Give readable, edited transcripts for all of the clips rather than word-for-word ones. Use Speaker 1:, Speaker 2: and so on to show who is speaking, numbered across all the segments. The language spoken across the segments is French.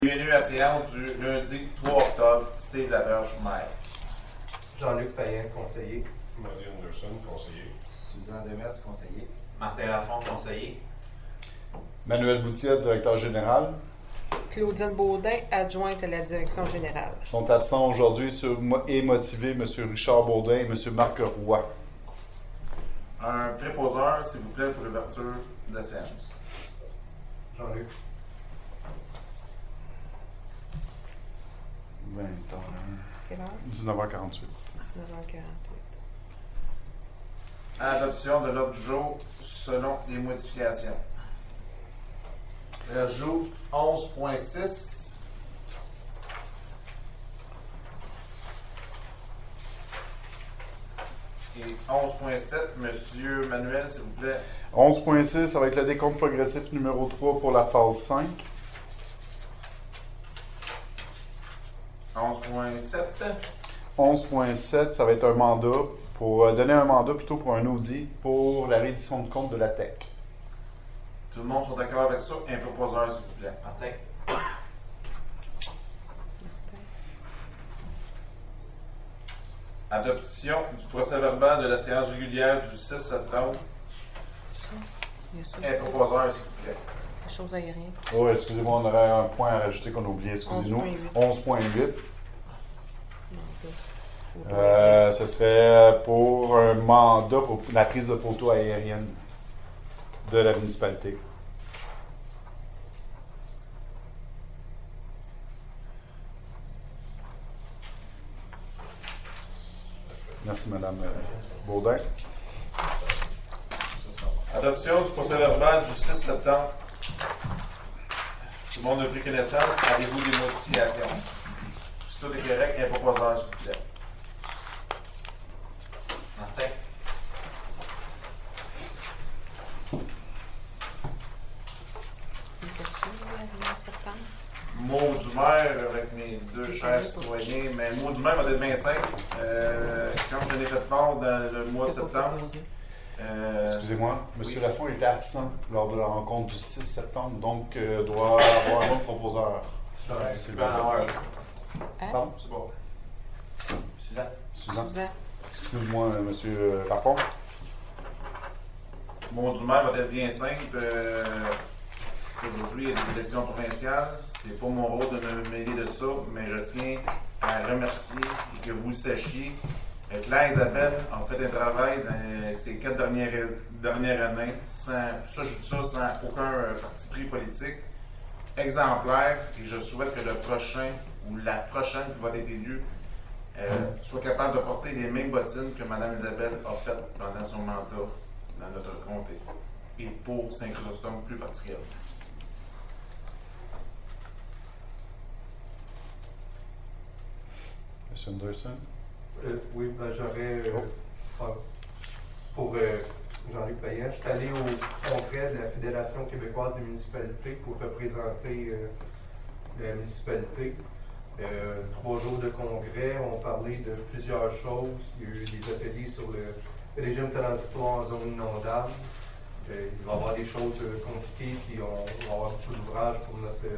Speaker 1: Bienvenue à la séance du lundi 3 octobre. Steve Laberge, maire.
Speaker 2: Jean-Luc Payen, conseiller.
Speaker 3: Marie Anderson, conseiller.
Speaker 4: Suzanne Demers, conseiller.
Speaker 5: Martin Lafont, conseiller.
Speaker 6: Manuel Boutier, directeur général.
Speaker 7: Claudine Baudin, adjointe à la direction générale.
Speaker 6: Sont absents aujourd'hui et motivés M. Richard Baudin et M. Marc Roy.
Speaker 1: Un préposeur, s'il vous plaît, pour l'ouverture de la séance.
Speaker 2: Jean-Luc.
Speaker 6: 21.
Speaker 7: Quelle heure?
Speaker 6: 19h48.
Speaker 7: 19h48.
Speaker 1: Adoption de l'ordre du jour selon les modifications. Rajout 11.6. Et 11.7, Monsieur Manuel, s'il vous plaît.
Speaker 6: 11.6 avec le décompte progressif numéro 3 pour la phase 5.
Speaker 1: 11.7.
Speaker 6: 11.7, ça va être un mandat pour donner un mandat plutôt pour un audit pour la reddition de compte de la TEC.
Speaker 1: Tout le monde sont d'accord avec ça? Un proposeur, s'il vous plaît.
Speaker 5: Martin.
Speaker 1: Adoption du procès-verbal de la séance régulière du 6 septembre.
Speaker 7: Ça, il y a ça
Speaker 1: Un
Speaker 7: aussi.
Speaker 1: proposeur, s'il vous plaît.
Speaker 7: La chose aérienne.
Speaker 6: Oh, excusez-moi, on aurait un point à rajouter qu'on a oublié, excusez-nous. 11.8. Ce serait pour un mandat pour la prise de photos aérienne de la municipalité. Merci, Madame Baudin.
Speaker 1: Adoption du procès-verbal du 6 septembre. Tout le monde a pris connaissance. Avez-vous des modifications? Si tout est correct, un proposeur, s'il vous plaît.
Speaker 5: Martin.
Speaker 7: Septembre.
Speaker 1: Mot du maire avec mes deux
Speaker 7: C'est
Speaker 1: chers
Speaker 7: fini pour-
Speaker 1: citoyens. Mais mot du maire va être bien simple. Comme je l'ai fait part dans le mois de
Speaker 7: C'est pas
Speaker 1: septembre.
Speaker 7: proposé.
Speaker 6: Excusez-moi, M.
Speaker 1: Oui.
Speaker 6: Lafont était absent lors de la rencontre du 6 septembre, donc doit avoir un autre proposeur.
Speaker 1: C'est pas en heure.
Speaker 6: Pardon?
Speaker 1: C'est bon.
Speaker 5: Suzanne.
Speaker 6: Suzanne?
Speaker 7: Suzanne.
Speaker 6: Excuse-moi, M. Lafont.
Speaker 1: Mot du maire va être bien simple. Aujourd'hui, il y a des élections provinciales. C'est pas mon rôle de me mêler de ça, mais je tiens à remercier et que vous le sachiez. Claire Isabelle a fait un travail dans ces 4 dernières années, je dis ça sans aucun parti pris politique, exemplaire, et je souhaite que le prochain ou la prochaine qui va être élue soit capable de porter les mêmes bottines que Mme Isabelle a faites pendant son mandat dans notre comté, et pour Saint-Chrysostome plus particulièrement.
Speaker 6: M. Anderson?
Speaker 2: Oui, ben, j'aurais, pour Jean-Luc Payen, je suis allé au congrès de la Fédération québécoise des municipalités pour représenter la municipalité. 3 jours de congrès, on parlait de plusieurs choses. Il y a eu des ateliers sur le régime transitoire en zone inondable. Il va y avoir des choses compliquées, puis on va avoir beaucoup d'ouvrages pour notre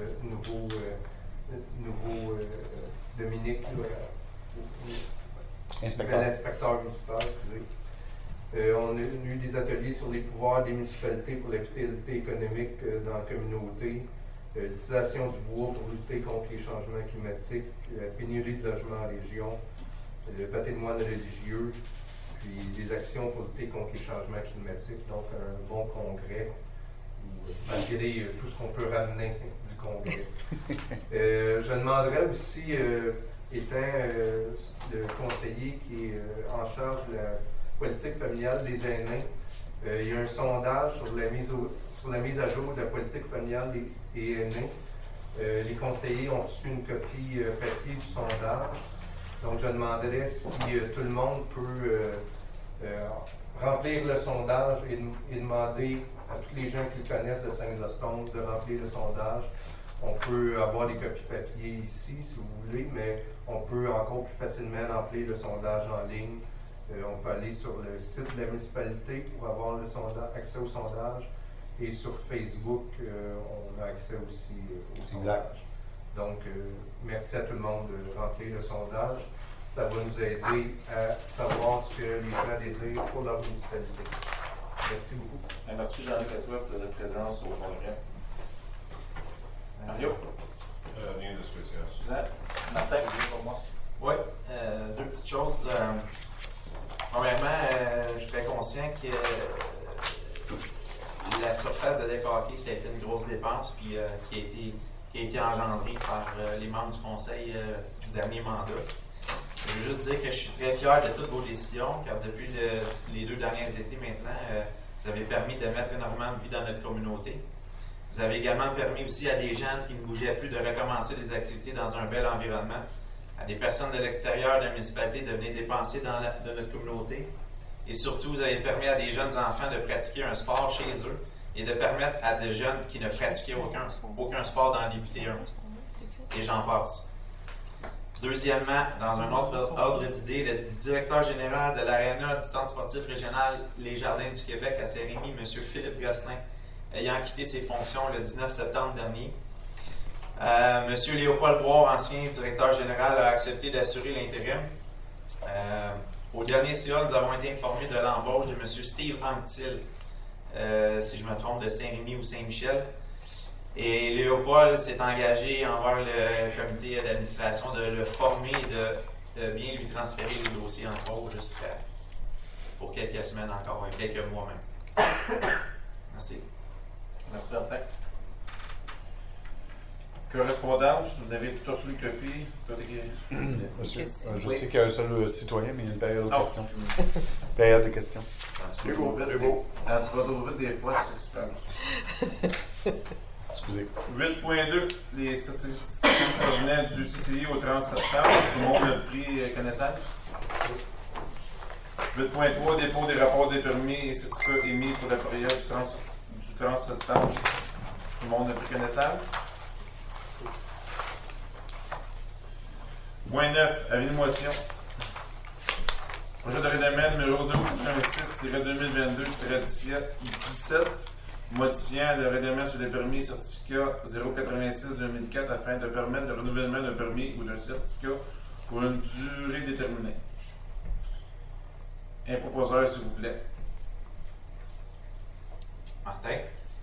Speaker 2: nouveau Dominique.
Speaker 6: Inspecteur.
Speaker 2: L'inspecteur municipal, excusez. On a eu des ateliers sur les pouvoirs des municipalités pour la vitalité économique dans la communauté, l'utilisation du bois pour lutter contre les changements climatiques, la pénurie de logements en région, le patrimoine religieux, puis des actions pour lutter contre les changements climatiques. Donc, un bon congrès, malgré tout ce qu'on peut ramener du congrès. Je demanderais aussi, étant le conseiller qui est en charge de la politique familiale des aînés, il y a un sondage sur la mise à jour de la politique familiale des aînés. Les conseillers ont reçu une copie papier du sondage. Donc, je demanderais si tout le monde peut remplir le sondage et demander à tous les gens qui le connaissent de Saint-Chrysostome de remplir le sondage. On peut avoir des copies papier ici, si vous voulez, mais on peut encore plus facilement remplir le sondage en ligne. On peut aller sur le site de la municipalité pour avoir accès au sondage. Et sur Facebook, on a accès aussi au sondage. Donc, merci à tout le monde de remplir le sondage. Ça va nous aider à savoir ce que les gens désirent pour leur municipalité. Merci beaucoup.
Speaker 1: Merci Jean-Luc à toi pour notre présence au congrès. Mario,
Speaker 3: Rien de spécial.
Speaker 1: Suzanne, Martin, pour moi.
Speaker 5: Oui, deux petites choses. Premièrement, je suis très conscient que la surface de deck hockey, ça a été une grosse dépense puis, qui a été engendrée par les membres du conseil du dernier mandat. Je veux juste dire que je suis très fier de toutes vos décisions, car depuis les 2 derniers étés maintenant, vous avez permis de mettre énormément de vie dans notre communauté. Vous avez également permis aussi à des gens qui ne bougeaient plus de recommencer des activités dans un bel environnement, à des personnes de l'extérieur de la municipalité de venir dépenser dans notre communauté. Et surtout, vous avez permis à des jeunes enfants de pratiquer un sport chez eux et de permettre à des jeunes qui ne pratiquaient aucun sport d'en débuter un. Et j'en passe. Deuxièmement, dans un autre ordre d'idée, le directeur général de l'Arena du Centre sportif régional Les Jardins du Québec à Saint-Rémy, M. Philippe Gosselin, ayant quitté ses fonctions le 19 septembre dernier. M. Léopold Boire, ancien directeur général, a accepté d'assurer l'intérim. Au dernier CA, nous avons été informés de l'embauche de M. Steve Anctil, si je me trompe, de Saint-Rémy ou Saint-Michel. Et Léopold s'est engagé envers le comité d'administration de le former et de bien lui transférer les dossiers en cours pour quelques semaines encore, quelques mois même. Merci.
Speaker 1: Merci Martin. Correspondance, vous avez tout reçu une copie.
Speaker 6: Monsieur, je
Speaker 7: Oui.
Speaker 6: sais qu'il y a un seul citoyen, mais il y a une période de
Speaker 1: Non.
Speaker 6: questions. Période de questions.
Speaker 1: Tu vas trop vite des fois, c'est ce qui se passe.
Speaker 6: Excusez.
Speaker 1: 8.2, les statistiques provenaient du CCI au 30 septembre. Tout le monde a pris connaissance. 8.3, dépôt des rapports des permis et certificats émis pour la période du 30 septembre. Tout le monde a pris connaissance. Point 9, avis de motion. Projet de règlement numéro 086-2022-17, modifiant le règlement sur les permis et certificats 086-2004 afin de permettre le renouvellement d'un permis ou d'un certificat pour une durée déterminée. Un proposeur, s'il vous plaît.
Speaker 5: Martin?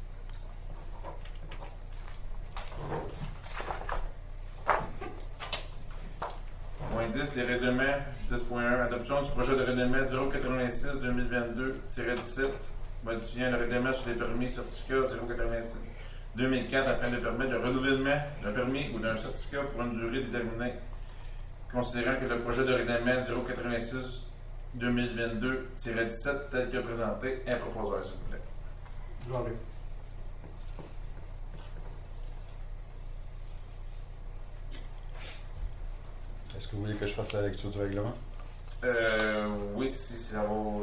Speaker 1: Point 10, les règlements 10.1, adoption du projet de règlement 086-2022-17, modifiant le règlement sur les permis et certificats 086-2004 afin de permettre le renouvellement d'un permis ou d'un certificat pour une durée déterminée, considérant que le projet de règlement 086-2022-17 tel que présenté, un proposeur, s'il vous plaît.
Speaker 2: Jean-Luc.
Speaker 6: Est-ce que vous voulez que je fasse la lecture du règlement?
Speaker 1: Oui, si ça va.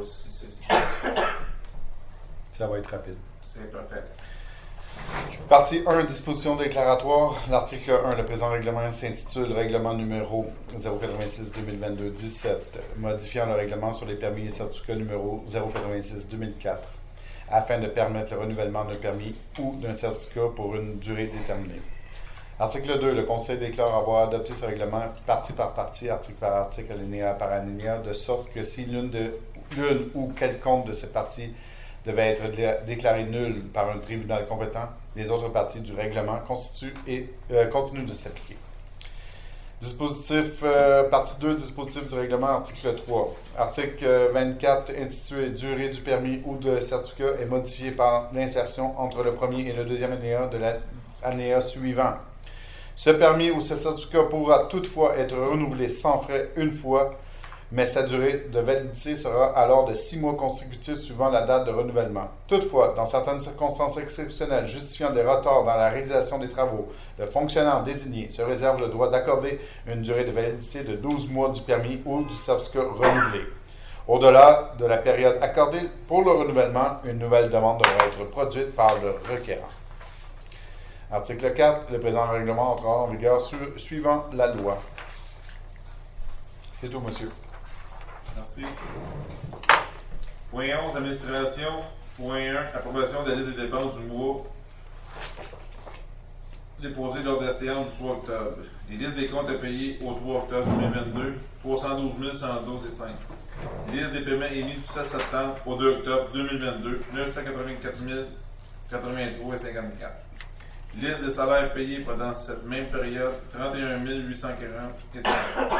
Speaker 6: Ça va être rapide.
Speaker 1: C'est parfait.
Speaker 6: Partie 1, disposition déclaratoire. L'article 1, le présent règlement s'intitule Règlement numéro 086-2022-17, modifiant le règlement sur les permis et certificats numéro 086-2004, afin de permettre le renouvellement d'un permis ou d'un certificat pour une durée déterminée. Article 2, le Conseil déclare avoir adopté ce règlement partie par partie, article par article, alinéa par alinéa, de sorte que si l'une ou quelconque de ces parties devait être déclarée nulle par un tribunal compétent, les autres parties du règlement continuent de s'appliquer. Dispositif, partie 2, dispositif du règlement, article 3. Article 24, intitulé Durée du permis ou de certificat est modifié par l'insertion entre le premier et le deuxième alinéa de l'alinéa suivant. Ce permis ou ce certificat pourra toutefois être renouvelé sans frais une fois, mais sa durée de validité sera alors de 6 mois consécutifs suivant la date de renouvellement. Toutefois, dans certaines circonstances exceptionnelles justifiant des retards dans la réalisation des travaux, le fonctionnaire désigné se réserve le droit d'accorder une durée de validité de 12 mois du permis ou du certificat renouvelé. Au-delà de la période accordée pour le renouvellement, une nouvelle demande devra être produite par le requérant. Article 4. Le présent règlement entrera en vigueur suivant la loi. C'est tout, monsieur.
Speaker 1: Merci. Point 11, administration. Point 1, approbation de la liste des dépenses du mois déposées lors de la séance du 3 octobre. Les listes des comptes à payer au 3 octobre 2022, 312 112,5. Les listes des paiements émis du 16 septembre au 2 octobre 2022, 984 083,54. Liste des salaires payés pendant cette même période, 31 840,30.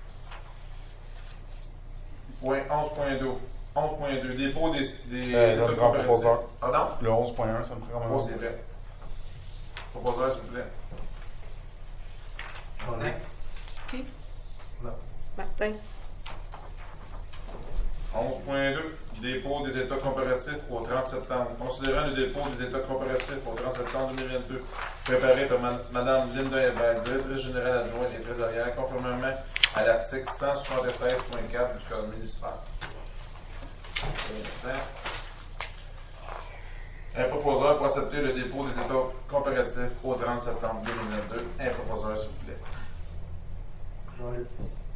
Speaker 1: Point 11.2. Dépôt des états coopératifs.
Speaker 6: proposeur.
Speaker 1: Pardon?
Speaker 6: Le 11.1, ça me prend
Speaker 1: Oh, c'est vrai. Proposeur, s'il vous plaît.
Speaker 5: Martin?
Speaker 7: Qui?
Speaker 2: Non.
Speaker 7: Martin.
Speaker 1: 11.2. Dépôt des états comparatifs au 30 septembre. Considérant le dépôt des états comparatifs au 30 septembre 2022, préparé par Mme Linda Hébert, directrice générale adjointe et trésorière, conformément à l'article 176.4 du Code municipal. Un proposeur pour accepter le dépôt des états comparatifs au 30 septembre 2022. Un proposeur, s'il vous plaît.
Speaker 2: Jean-Luc.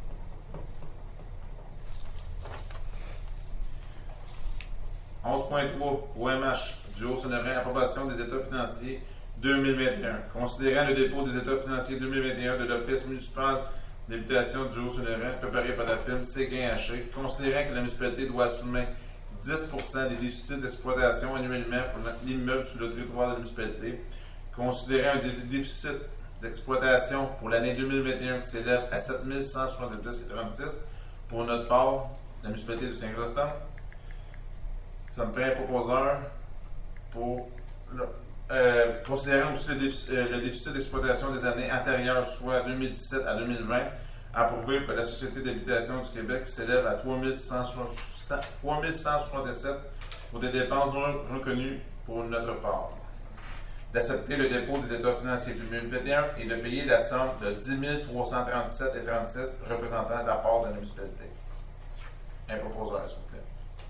Speaker 1: OMH du Haut-Saint-Laurent, approbation des états financiers 2021. Considérant le dépôt des états financiers 2021 de l'Office municipal d'habitation du Haut-Saint-Laurent, préparé par la firme Séguin-Haché, considérant que la municipalité doit assumer 10% des déficits d'exploitation annuellement pour l'immeuble sur le territoire de la municipalité, considérant un déficit d'exploitation pour l'année 2021 qui s'élève à 7 170,36 pour notre part, la municipalité de Saint-Christophe. Ça me prend un proposeur pour considérant aussi le déficit d'exploitation des années antérieures, soit 2017 à 2020, approuvé par la Société d'habitation du Québec qui s'élève à 3 167 pour des dépenses non reconnues pour notre part. D'accepter le dépôt des états financiers 2021 et de payer la somme de 10 337,36 représentant la part de la municipalité. Un proposeur, s'il vous plaît.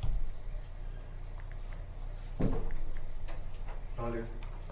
Speaker 2: Jean-Luc.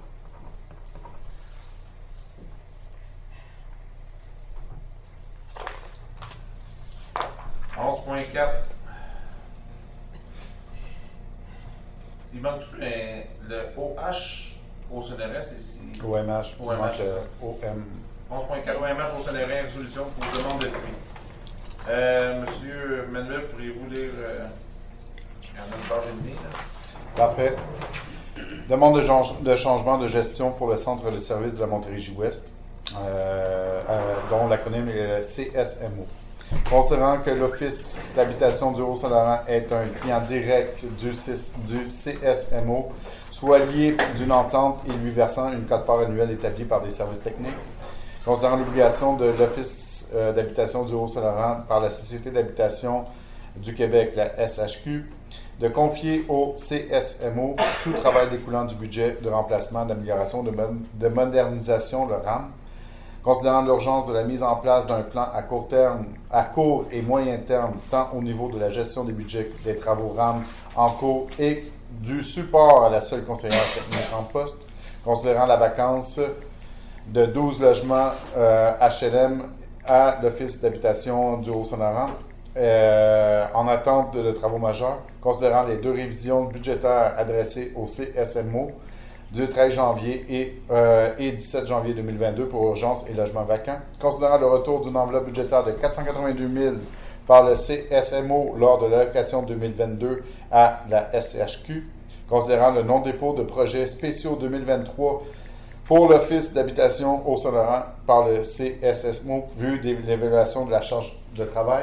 Speaker 1: Il manque-tu le OH au Saint-Laurent? C'est
Speaker 6: OMH,
Speaker 1: OMH,
Speaker 6: manque
Speaker 1: c'est ça.
Speaker 6: OM.
Speaker 1: 11.4 OMH au Saint-Laurent, résolution pour demande de prix. Monsieur Manuel, pourriez-vous lire il y en a une page et demie, là.
Speaker 6: Parfait. Demande de changement de gestion pour le centre de service de la Montérégie-Ouest, dont l'acronyme est le CSMO. Considérant que l'Office d'habitation du Haut-Saint-Laurent est un client direct du CSMO, soit lié d'une entente et lui versant une quote-part annuelle établie par des services techniques, considérant l'obligation de l'Office d'habitation du Haut-Saint-Laurent par la Société d'habitation du Québec, la SHQ, de confier au CSMO tout travail découlant du budget de remplacement, d'amélioration, de modernisation, le RAM, considérant l'urgence de la mise en place d'un plan à court et moyen terme, tant au niveau de la gestion des budgets des travaux RAM en cours et du support à la seule conseillère technique en poste, considérant la vacance de 12 logements HLM à l'Office d'habitation du Haut-Saint-Laurent, en attente de travaux majeurs, considérant les deux révisions budgétaires adressées au CSMO du 13 janvier et 17 janvier 2022 pour urgence et logements vacants, considérant le retour d'une enveloppe budgétaire de 482 000 par le CSMO lors de l'allocation 2022 à la SCHQ, considérant le non-dépôt de projets spéciaux 2023 pour l'Office d'habitation au Saint-Laurent par le CSMO, vu l'évaluation de la charge de travail.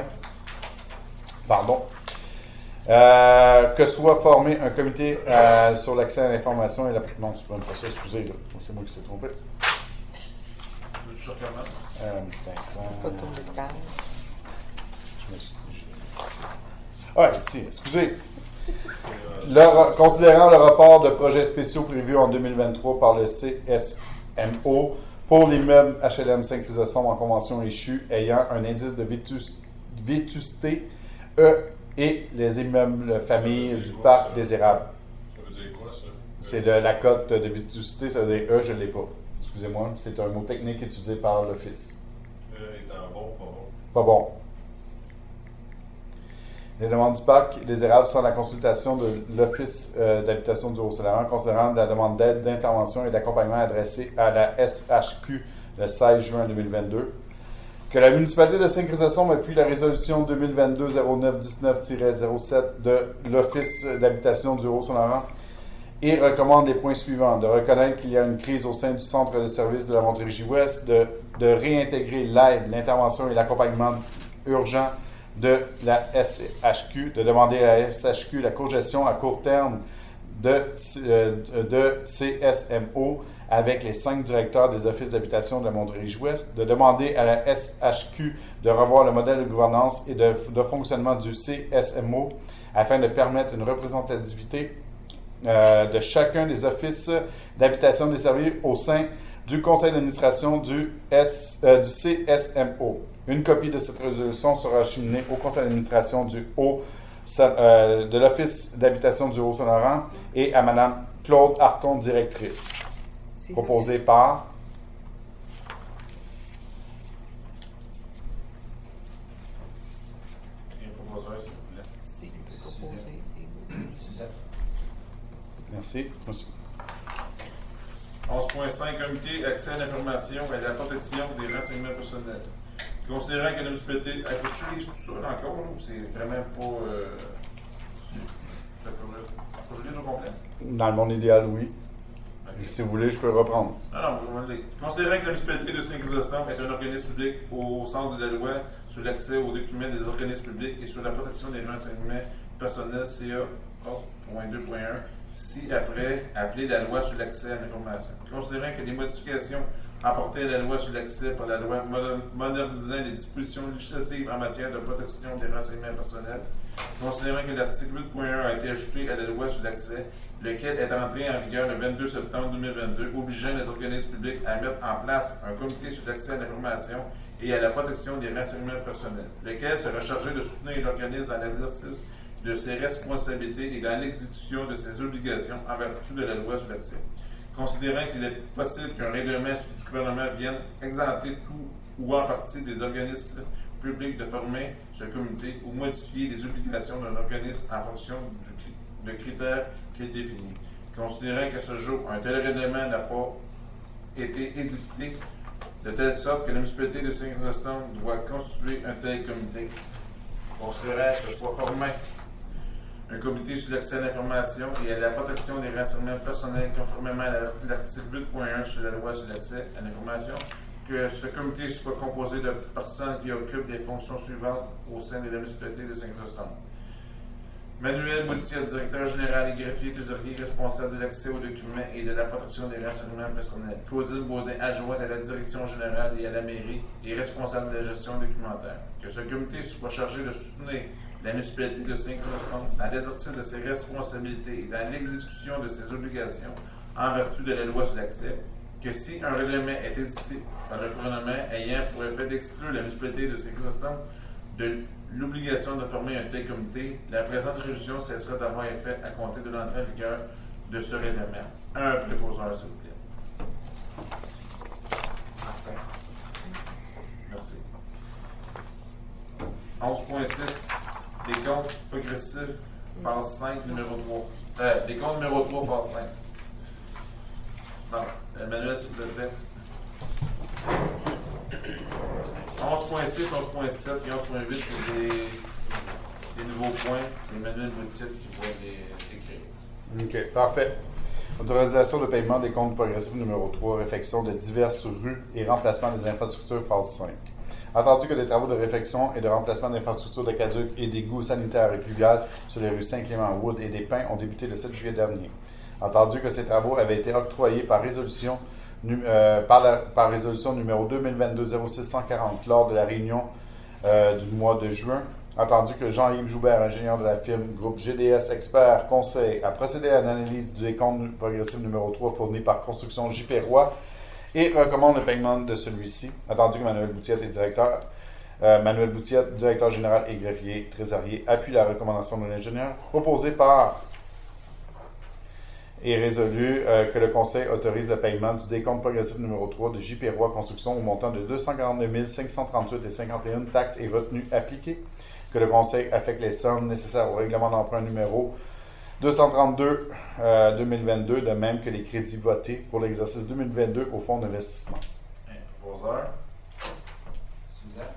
Speaker 6: Que soit formé un comité sur l'accès à l'information et la... Non, c'est pas ça, excusez, là. C'est moi qui s'est trompé. Un petit instant.
Speaker 7: Pas tourner de page.
Speaker 6: Je me suis... Ah, ici, excusez. Considérant le report de projets spéciaux prévus en 2023 par le CSMO pour l'immeuble HLM Saint-Chrysostome en convention échue ayant un indice de vétusté E et les immeubles familles du parc désirable.
Speaker 3: Ça veut dire quoi, ça?
Speaker 6: C'est la cote de vétusté, ça veut dire E, je ne l'ai pas. Excusez-moi, c'est un mot technique utilisé par l'Office.
Speaker 3: Étant bon, pas bon.
Speaker 6: Pas bon. Les demandes du parc désirables sans la consultation de l'Office d'habitation du Haut-Saint-Laurent, considérant la demande d'aide, d'intervention et d'accompagnement adressée à la SHQ le 16 juin 2022. Que la municipalité de Saint-Chrysostome appuie la résolution 2022-0919-07 de l'Office d'habitation du Haut-Saint-Laurent et recommande les points suivants. De reconnaître qu'il y a une crise au sein du centre de services de la Montérégie-Ouest, de réintégrer l'aide, l'intervention et l'accompagnement urgent de la SHQ, de demander à la SHQ la cogestion à court terme de CSMO avec les 5 directeurs des offices d'habitation de la Montérégie-Ouest, de demander à la SHQ de revoir le modèle de gouvernance et de fonctionnement du CSMO afin de permettre une représentativité de chacun des offices d'habitation desservis au sein du conseil d'administration du CSMO. Une copie de cette résolution sera acheminée au conseil d'administration de l'Office d'habitation du Haut-Saint-Laurent et à Mme Claude Harton, directrice. Proposée par...
Speaker 1: Les proposeurs, s'il vous plaît.
Speaker 7: C'est proposé.
Speaker 6: Merci. Monsieur.
Speaker 1: 11.5 Comité accès à l'information et à la protection des renseignements personnels. Considérant que la municipalité. Faut-tu lire tout ça encore ou c'est vraiment pas. Faut que je lise au complet?
Speaker 6: Dans le monde idéal, oui.
Speaker 1: Okay.
Speaker 6: Si vous voulez, je peux reprendre.
Speaker 1: Non, on va le lire. Considérant que la municipalité de Saint-Chrysostome est un organisme public au sens de la loi sur l'accès aux documents des organismes publics et sur la protection des renseignements personnels, CA.2.1, si après, appelé la loi sur l'accès à l'information. Considérant que les modifications apportées à la loi sur l'accès par la loi modernisant les dispositions législatives en matière de protection des renseignements personnels, considérant que l'article 8.1 a été ajouté à la loi sur l'accès, lequel est entré en vigueur le 22 septembre 2022, obligeant les organismes publics à mettre en place un comité sur l'accès à l'information et à la protection des renseignements personnels, lequel sera chargé de soutenir l'organisme dans l'exercice de ses responsabilités et dans l'exécution de ses obligations en vertu de la loi sur l'accès. Considérant qu'il est possible qu'un règlement du gouvernement vienne exempter tout ou en partie des organismes publics de former ce comité ou modifier les obligations d'un organisme en fonction de critères qu'il définit. Considérant que ce jour, un tel règlement n'a pas été édicté de telle sorte que la municipalité de Saint-Chrysostome doit constituer un tel comité. Considérant que ce soit formé un comité sur l'accès à l'information et à la protection des renseignements personnels conformément à l'article 8.1 sur la loi sur l'accès à l'information, que ce comité soit composé de personnes qui occupent des fonctions suivantes au sein de la municipalité de Saint-Chrysostome. Manuel Boutier, directeur général et greffier trésorier responsable de l'accès aux documents et de la protection des renseignements personnels. Claudine Baudin, adjointe à la direction générale et à la mairie et responsable de la gestion documentaire. Que ce comité soit chargé de soutenir la municipalité de Saint-Chrysostome dans l'exercice de ses responsabilités et dans l'exécution de ses obligations en vertu de la loi sur l'accès, que si un règlement est édité par le gouvernement ayant pour effet d'exclure la municipalité de Saint-Chrysostome de l'obligation de former un tel comité, la présente résolution cessera d'avoir effet à compter de l'entrée en vigueur de ce règlement. Un préposeur, s'il vous plaît. Merci. 11.6 Des comptes progressifs, phase 5, numéro 3. Des comptes numéro 3, phase 5. Bon, Emmanuel, s'il vous plaît. 11.6, 11.7 et 11.8, c'est des nouveaux points. C'est Emmanuel Boutier qui va les écrire.
Speaker 6: OK, parfait. Autorisation de paiement des comptes progressifs numéro 3, réfection de diverses rues et remplacement des infrastructures phase 5. Entendu que des travaux de réfection et de remplacement d'infrastructures d'aqueduc et d'égouts sanitaires et pluviales sur les rues Saint-Clément-Wood et des Pins ont débuté le 7 juillet dernier. Entendu que ces travaux avaient été octroyés par résolution numéro 2022-06-140 lors de la réunion du mois de juin. Entendu que Jean-Yves Joubert, ingénieur de la firme Groupe GDS Expert Conseil, a procédé à l'analyse du décompte progressif numéro 3 fourni par Construction J. Roy et recommande le paiement de celui-ci. Entendu que Manuel Boutiette est directeur, directeur général et greffier trésorier, appuie la recommandation de l'ingénieur proposée par et résolu que le Conseil autorise le paiement du décompte progressif numéro 3 de J. Roy Construction au montant de 242 538,51 taxes et retenues appliquées. que le Conseil affecte les sommes nécessaires au règlement d'emprunt numéro 232-2022, de même que les crédits votés pour l'exercice 2022 au fonds d'investissement.
Speaker 1: Proposeur.
Speaker 4: Suzanne?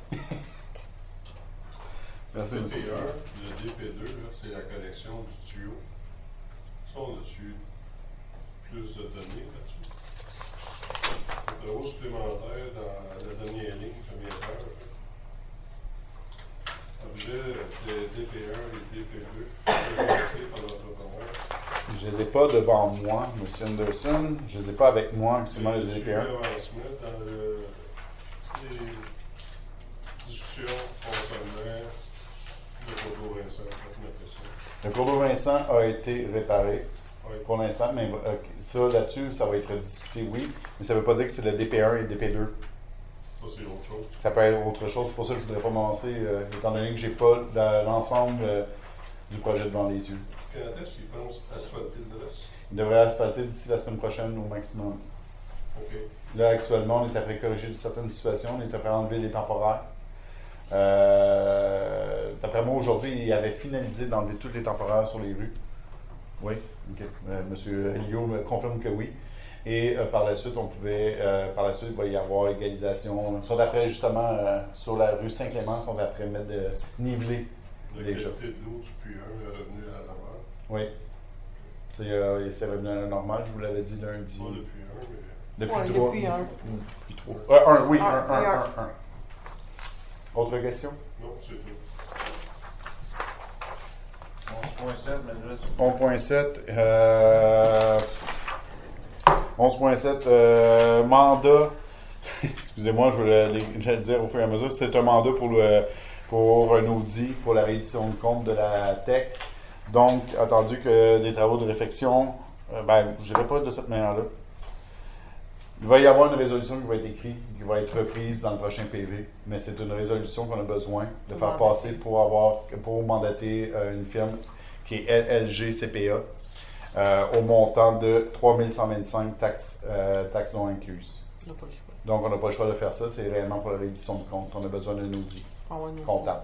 Speaker 6: Merci,
Speaker 3: Le
Speaker 6: monsieur.
Speaker 3: DP1, le DP2, là, c'est la connexion du tuyau. Ça, on a-tu plus de données là-dessus? Les travaux supplémentaires dans la dernière ligne, première page. Objet des DP1 et DP2, présentés par l'entrepreneur.
Speaker 6: Je ne les ai pas devant moi, M. Anderson. Je ne les ai pas avec moi, actuellement, le
Speaker 3: Tu
Speaker 6: DP1.
Speaker 3: l'avancement dans les discussions concernant le cours Vincent, quand on appelle ça.
Speaker 6: Le cours d'eau Vincent a été réparé
Speaker 3: Oui.
Speaker 6: pour l'instant, mais ça, là-dessus, ça va être discuté, oui. Mais ça ne veut pas dire que c'est le DP1 et le DP2.
Speaker 3: Ça, c'est autre chose.
Speaker 6: Ça peut être autre chose. C'est pour ça que je ne voudrais pas m'avancer, étant donné que je n'ai pas l'ensemble du projet devant les yeux.
Speaker 3: Quand est-ce qu'ils pensent asphalter le reste?
Speaker 6: Il devrait asphalter d'ici la semaine prochaine au maximum.
Speaker 3: OK.
Speaker 6: Là, actuellement, on est après corriger certaines situations, on est après enlever les temporaires. D'après moi, aujourd'hui, il avait finalisé d'enlever tous les temporaires sur les rues. Oui, ok. Monsieur Elio me confirme que oui. Et par la suite, il va y avoir égalisation. Ils sont après, justement, sur la rue Saint-Clément, ils sont après mettre niveler
Speaker 3: La
Speaker 6: déjà.
Speaker 3: qualité de l'eau du puits 1 est revenue à la normale.
Speaker 6: Oui. C'est revenu à la normale, je vous l'avais dit lundi.
Speaker 3: Pas depuis 1, mais.
Speaker 6: Depuis
Speaker 7: Ouais,
Speaker 6: 3.
Speaker 7: depuis un.
Speaker 6: Depuis 3. Un, oui,
Speaker 7: Un,
Speaker 6: un. Autre question?
Speaker 3: Non, c'est tout.
Speaker 1: 11.7, Manuel.
Speaker 6: 11.7, mandat. Excusez-moi, je vais le dire au fur et à mesure. C'est un mandat pour un audit pour la réédition de compte de la TEC. Donc, attendu que des travaux de réflexion, je ne dirais pas de cette manière-là. Il va y avoir une résolution qui va être écrite, qui va être reprise dans le prochain PV, mais c'est une résolution qu'on a besoin de faire passer pour mandater une firme qui est LLG CPA au montant de 3125 taxes non incluses.
Speaker 7: On n'a pas le choix.
Speaker 6: Donc, on n'a pas le choix de faire ça, c'est réellement pour la réédition de compte qu'on a besoin d'un audit
Speaker 7: On va nous
Speaker 6: comptable.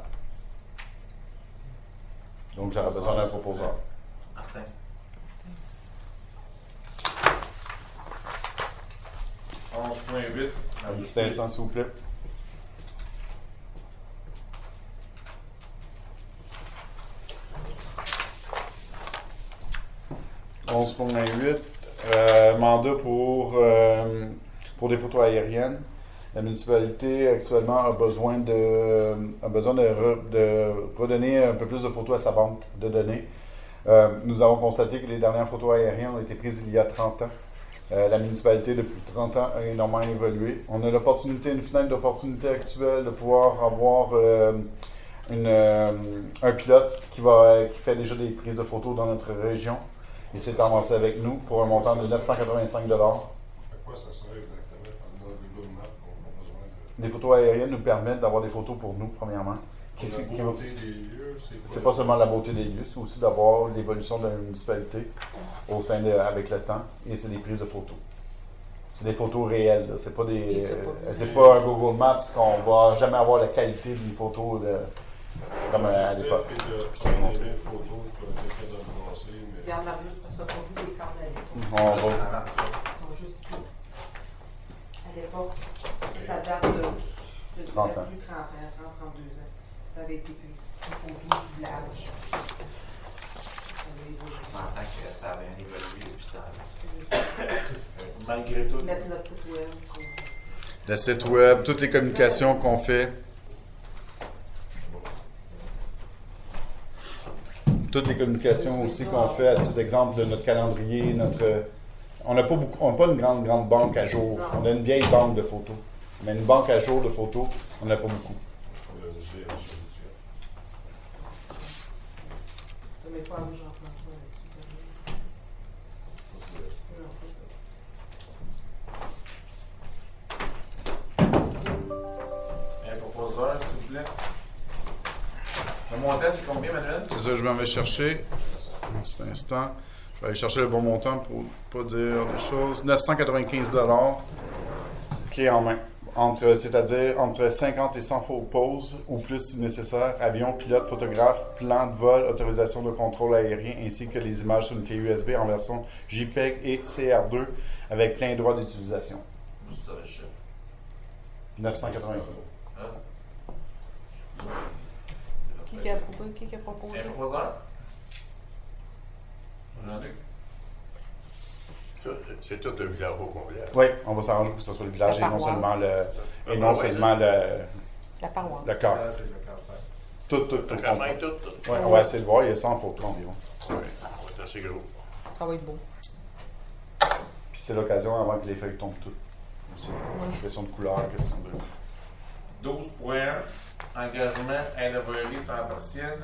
Speaker 6: Donc, j'aurais besoin d'un proposeur.
Speaker 5: Martin.
Speaker 6: Un petit instant, s'il vous plaît. « 11.8, mandat pour des photos aériennes. La municipalité actuellement a besoin de redonner un peu plus de photos à sa banque de données. Nous avons constaté que les dernières photos aériennes ont été prises il y a 30 ans. La municipalité, depuis 30 ans, a énormément évolué. On a l'opportunité, une fenêtre d'opportunité actuelle de pouvoir avoir un pilote qui fait déjà des prises de photos dans notre région. Il s'est avancé avec nous pour un montant de 985 $.
Speaker 3: À quoi ça sert exactement? Dans le Google Maps, on a besoin de.
Speaker 6: Les photos aériennes nous permettent d'avoir des photos pour nous, premièrement.
Speaker 3: La beauté des lieux,
Speaker 6: C'est pas seulement la beauté des lieux, c'est aussi d'avoir l'évolution de la municipalité avec le temps, et c'est des prises de photos. C'est des photos réelles, là. C'est pas un Google Maps qu'on va jamais avoir la qualité des photos comme à l'époque.
Speaker 3: Et de prendre des belles photos pour être capable de le passer, mais.
Speaker 8: Regarde, Marius, parce qu'on joue les cartes à l'époque.
Speaker 6: On va-
Speaker 8: Ils sont juste ici. À l'époque, ça date de, je te
Speaker 6: 30
Speaker 8: dirais,
Speaker 6: ans.
Speaker 8: plus de 30 ans, 32 ans. Ça avait été plus une photo du village. Ça avait évolué.
Speaker 5: On s'entend que ça a bien évolué depuis ce temps-là.
Speaker 1: Malgré tout.
Speaker 8: Là, c'est notre site web.
Speaker 6: Le site web, toutes les communications qu'on fait. Toutes les communications aussi qu'on fait, à titre d'exemple, de notre calendrier, on n'a pas une grande banque à jour. On a une vieille banque de photos. Mais une banque à jour de photos, on n'a pas beaucoup.
Speaker 3: Le musée à Michel Etienne.
Speaker 8: Je ne mets pas à Jean-François là-dessus. Non, c'est ça.
Speaker 1: Un proposeur, s'il vous plaît. Le montant, c'est combien, Manuel?
Speaker 6: C'est ça que je m'en vais chercher. Un petit instant. Je vais aller chercher le bon montant pour ne pas dire des choses. 995 $. Clé en main. Bon. c'est-à-dire entre 50 et 100 pauses ou plus si nécessaire, avion, pilote, photographe, plan de vol, autorisation de contrôle aérien, ainsi que les images sur une clé USB en version JPEG et CR2 avec plein droit d'utilisation.
Speaker 1: Ça va, chef.
Speaker 6: 980 €.
Speaker 7: Qui a proposé?
Speaker 1: Imposeur. Jean-Luc.
Speaker 9: C'est tout un village au complet.
Speaker 6: Oui, on va s'arranger pour que ce soit le village
Speaker 7: La
Speaker 6: et non
Speaker 7: paroisse.
Speaker 6: seulement le, et non
Speaker 9: Ouais,
Speaker 6: seulement
Speaker 7: La paroisse.
Speaker 6: le corps.
Speaker 2: Village et le campagne.
Speaker 6: Tout.
Speaker 9: Quand même, tout.
Speaker 6: Ouais, on va essayer de voir, il y a 100 photos environ.
Speaker 9: Oui, c'est assez gros.
Speaker 7: Ça va être beau.
Speaker 6: Puis c'est l'occasion avant que les feuilles tombent toutes. Aussi. Question de couleur, question de.
Speaker 1: 12.1. Engagement aide-à-volerie temps partiel.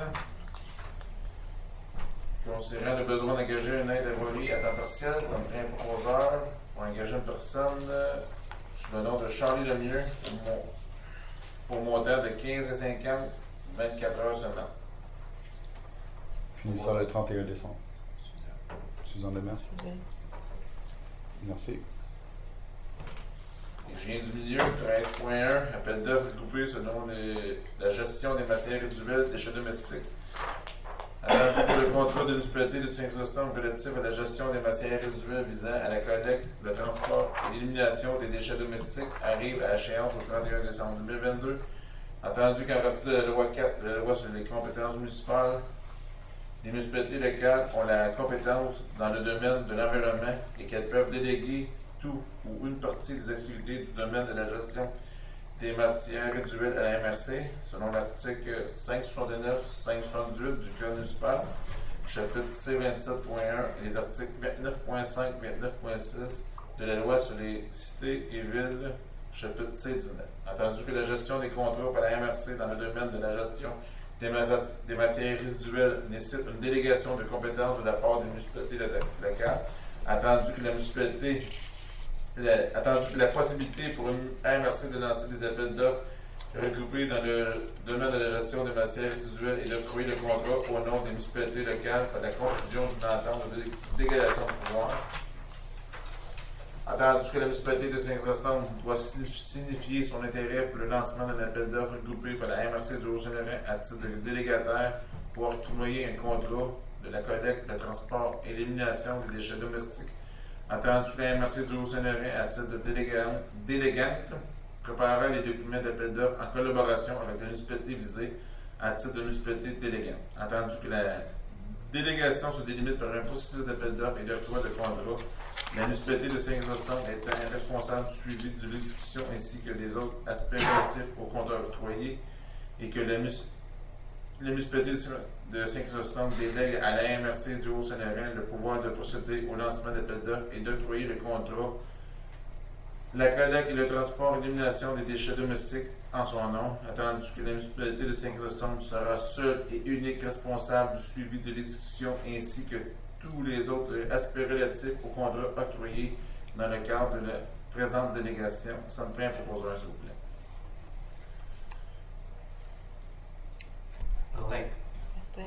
Speaker 1: Considérant le besoin d'engager une aide à voler à temps partiel, ça me prend un proposeur pour engager une personne sous le nom de Charlie Lemieux pour montant de 15 à 50, 24 heures seulement.
Speaker 6: Finissant le 31 décembre. Suzanne Lemaitre.
Speaker 7: Suzanne.
Speaker 6: Merci.
Speaker 1: Et je viens du milieu, 13.1, appel d'offres regroupé selon la gestion des matières résiduelles des déchets domestiques. Attendu pour le contrat de municipalité de Saint-Chrysostome relatif à la gestion des matières résiduelles visant à la collecte, le transport et l'élimination des déchets domestiques arrive à échéance au 31 décembre 2022. Attendu qu'en vertu de la loi 4, la loi sur les compétences municipales, les municipalités locales ont la compétence dans le domaine de l'environnement et qu'elles peuvent déléguer tout ou une partie des activités du domaine de la gestion des matières résiduelles à la MRC, selon l'article 569-578 du Code municipal, chapitre C27.1 et les articles 29.5-29.6 de la loi sur les cités et villes, chapitre C19. Attendu que la gestion des contrats par la MRC dans le domaine de la gestion des matières résiduelles nécessite une délégation de compétences de la part des municipalités locales, attendu que la possibilité pour une MRC de lancer des appels d'offres regroupés dans le domaine de la gestion des matières résiduelles et d'octroyer le contrat au nom des municipalités locales par la conclusion d'une entente de délégation de pouvoir. Attendu que la municipalité de Saint-Chrysostome doit signifier son intérêt pour le lancement d'un appel d'offres regroupé par la MRC du Haut-Saint-Laurent à titre de délégataire pour octroyer un contrat de la collecte, le transport et l'élimination des déchets domestiques. Attendu que la MRC du Haut-Saint-Laurent, à titre de délégante, préparera les documents d'appel d'offres en collaboration avec la municipalité visée à titre de municipalité délégante. Attendu que la délégation se délimite par un processus d'appel d'offres et d'octroi de contrat, la municipalité de Saint-Chrysostome étant responsable du suivi de l'exécution ainsi que des autres aspects relatifs au contrat octroyé et que la municipalité de Saint-Chrysostome délègue à la MRC du Haut-Saint-Laurent le pouvoir de procéder au lancement d'appel d'offres et d'octroyer le contrat, la collecte et le transport et l'élimination des déchets domestiques en son nom, attendu que la municipalité de Saint-Chrysostome sera seule et unique responsable du suivi de l'exécution ainsi que tous les autres aspects relatifs au contrat octroyé dans le cadre de la présente délégation. Ça me prend un proposeur, s'il vous plaît.
Speaker 5: Martin.
Speaker 7: Martin.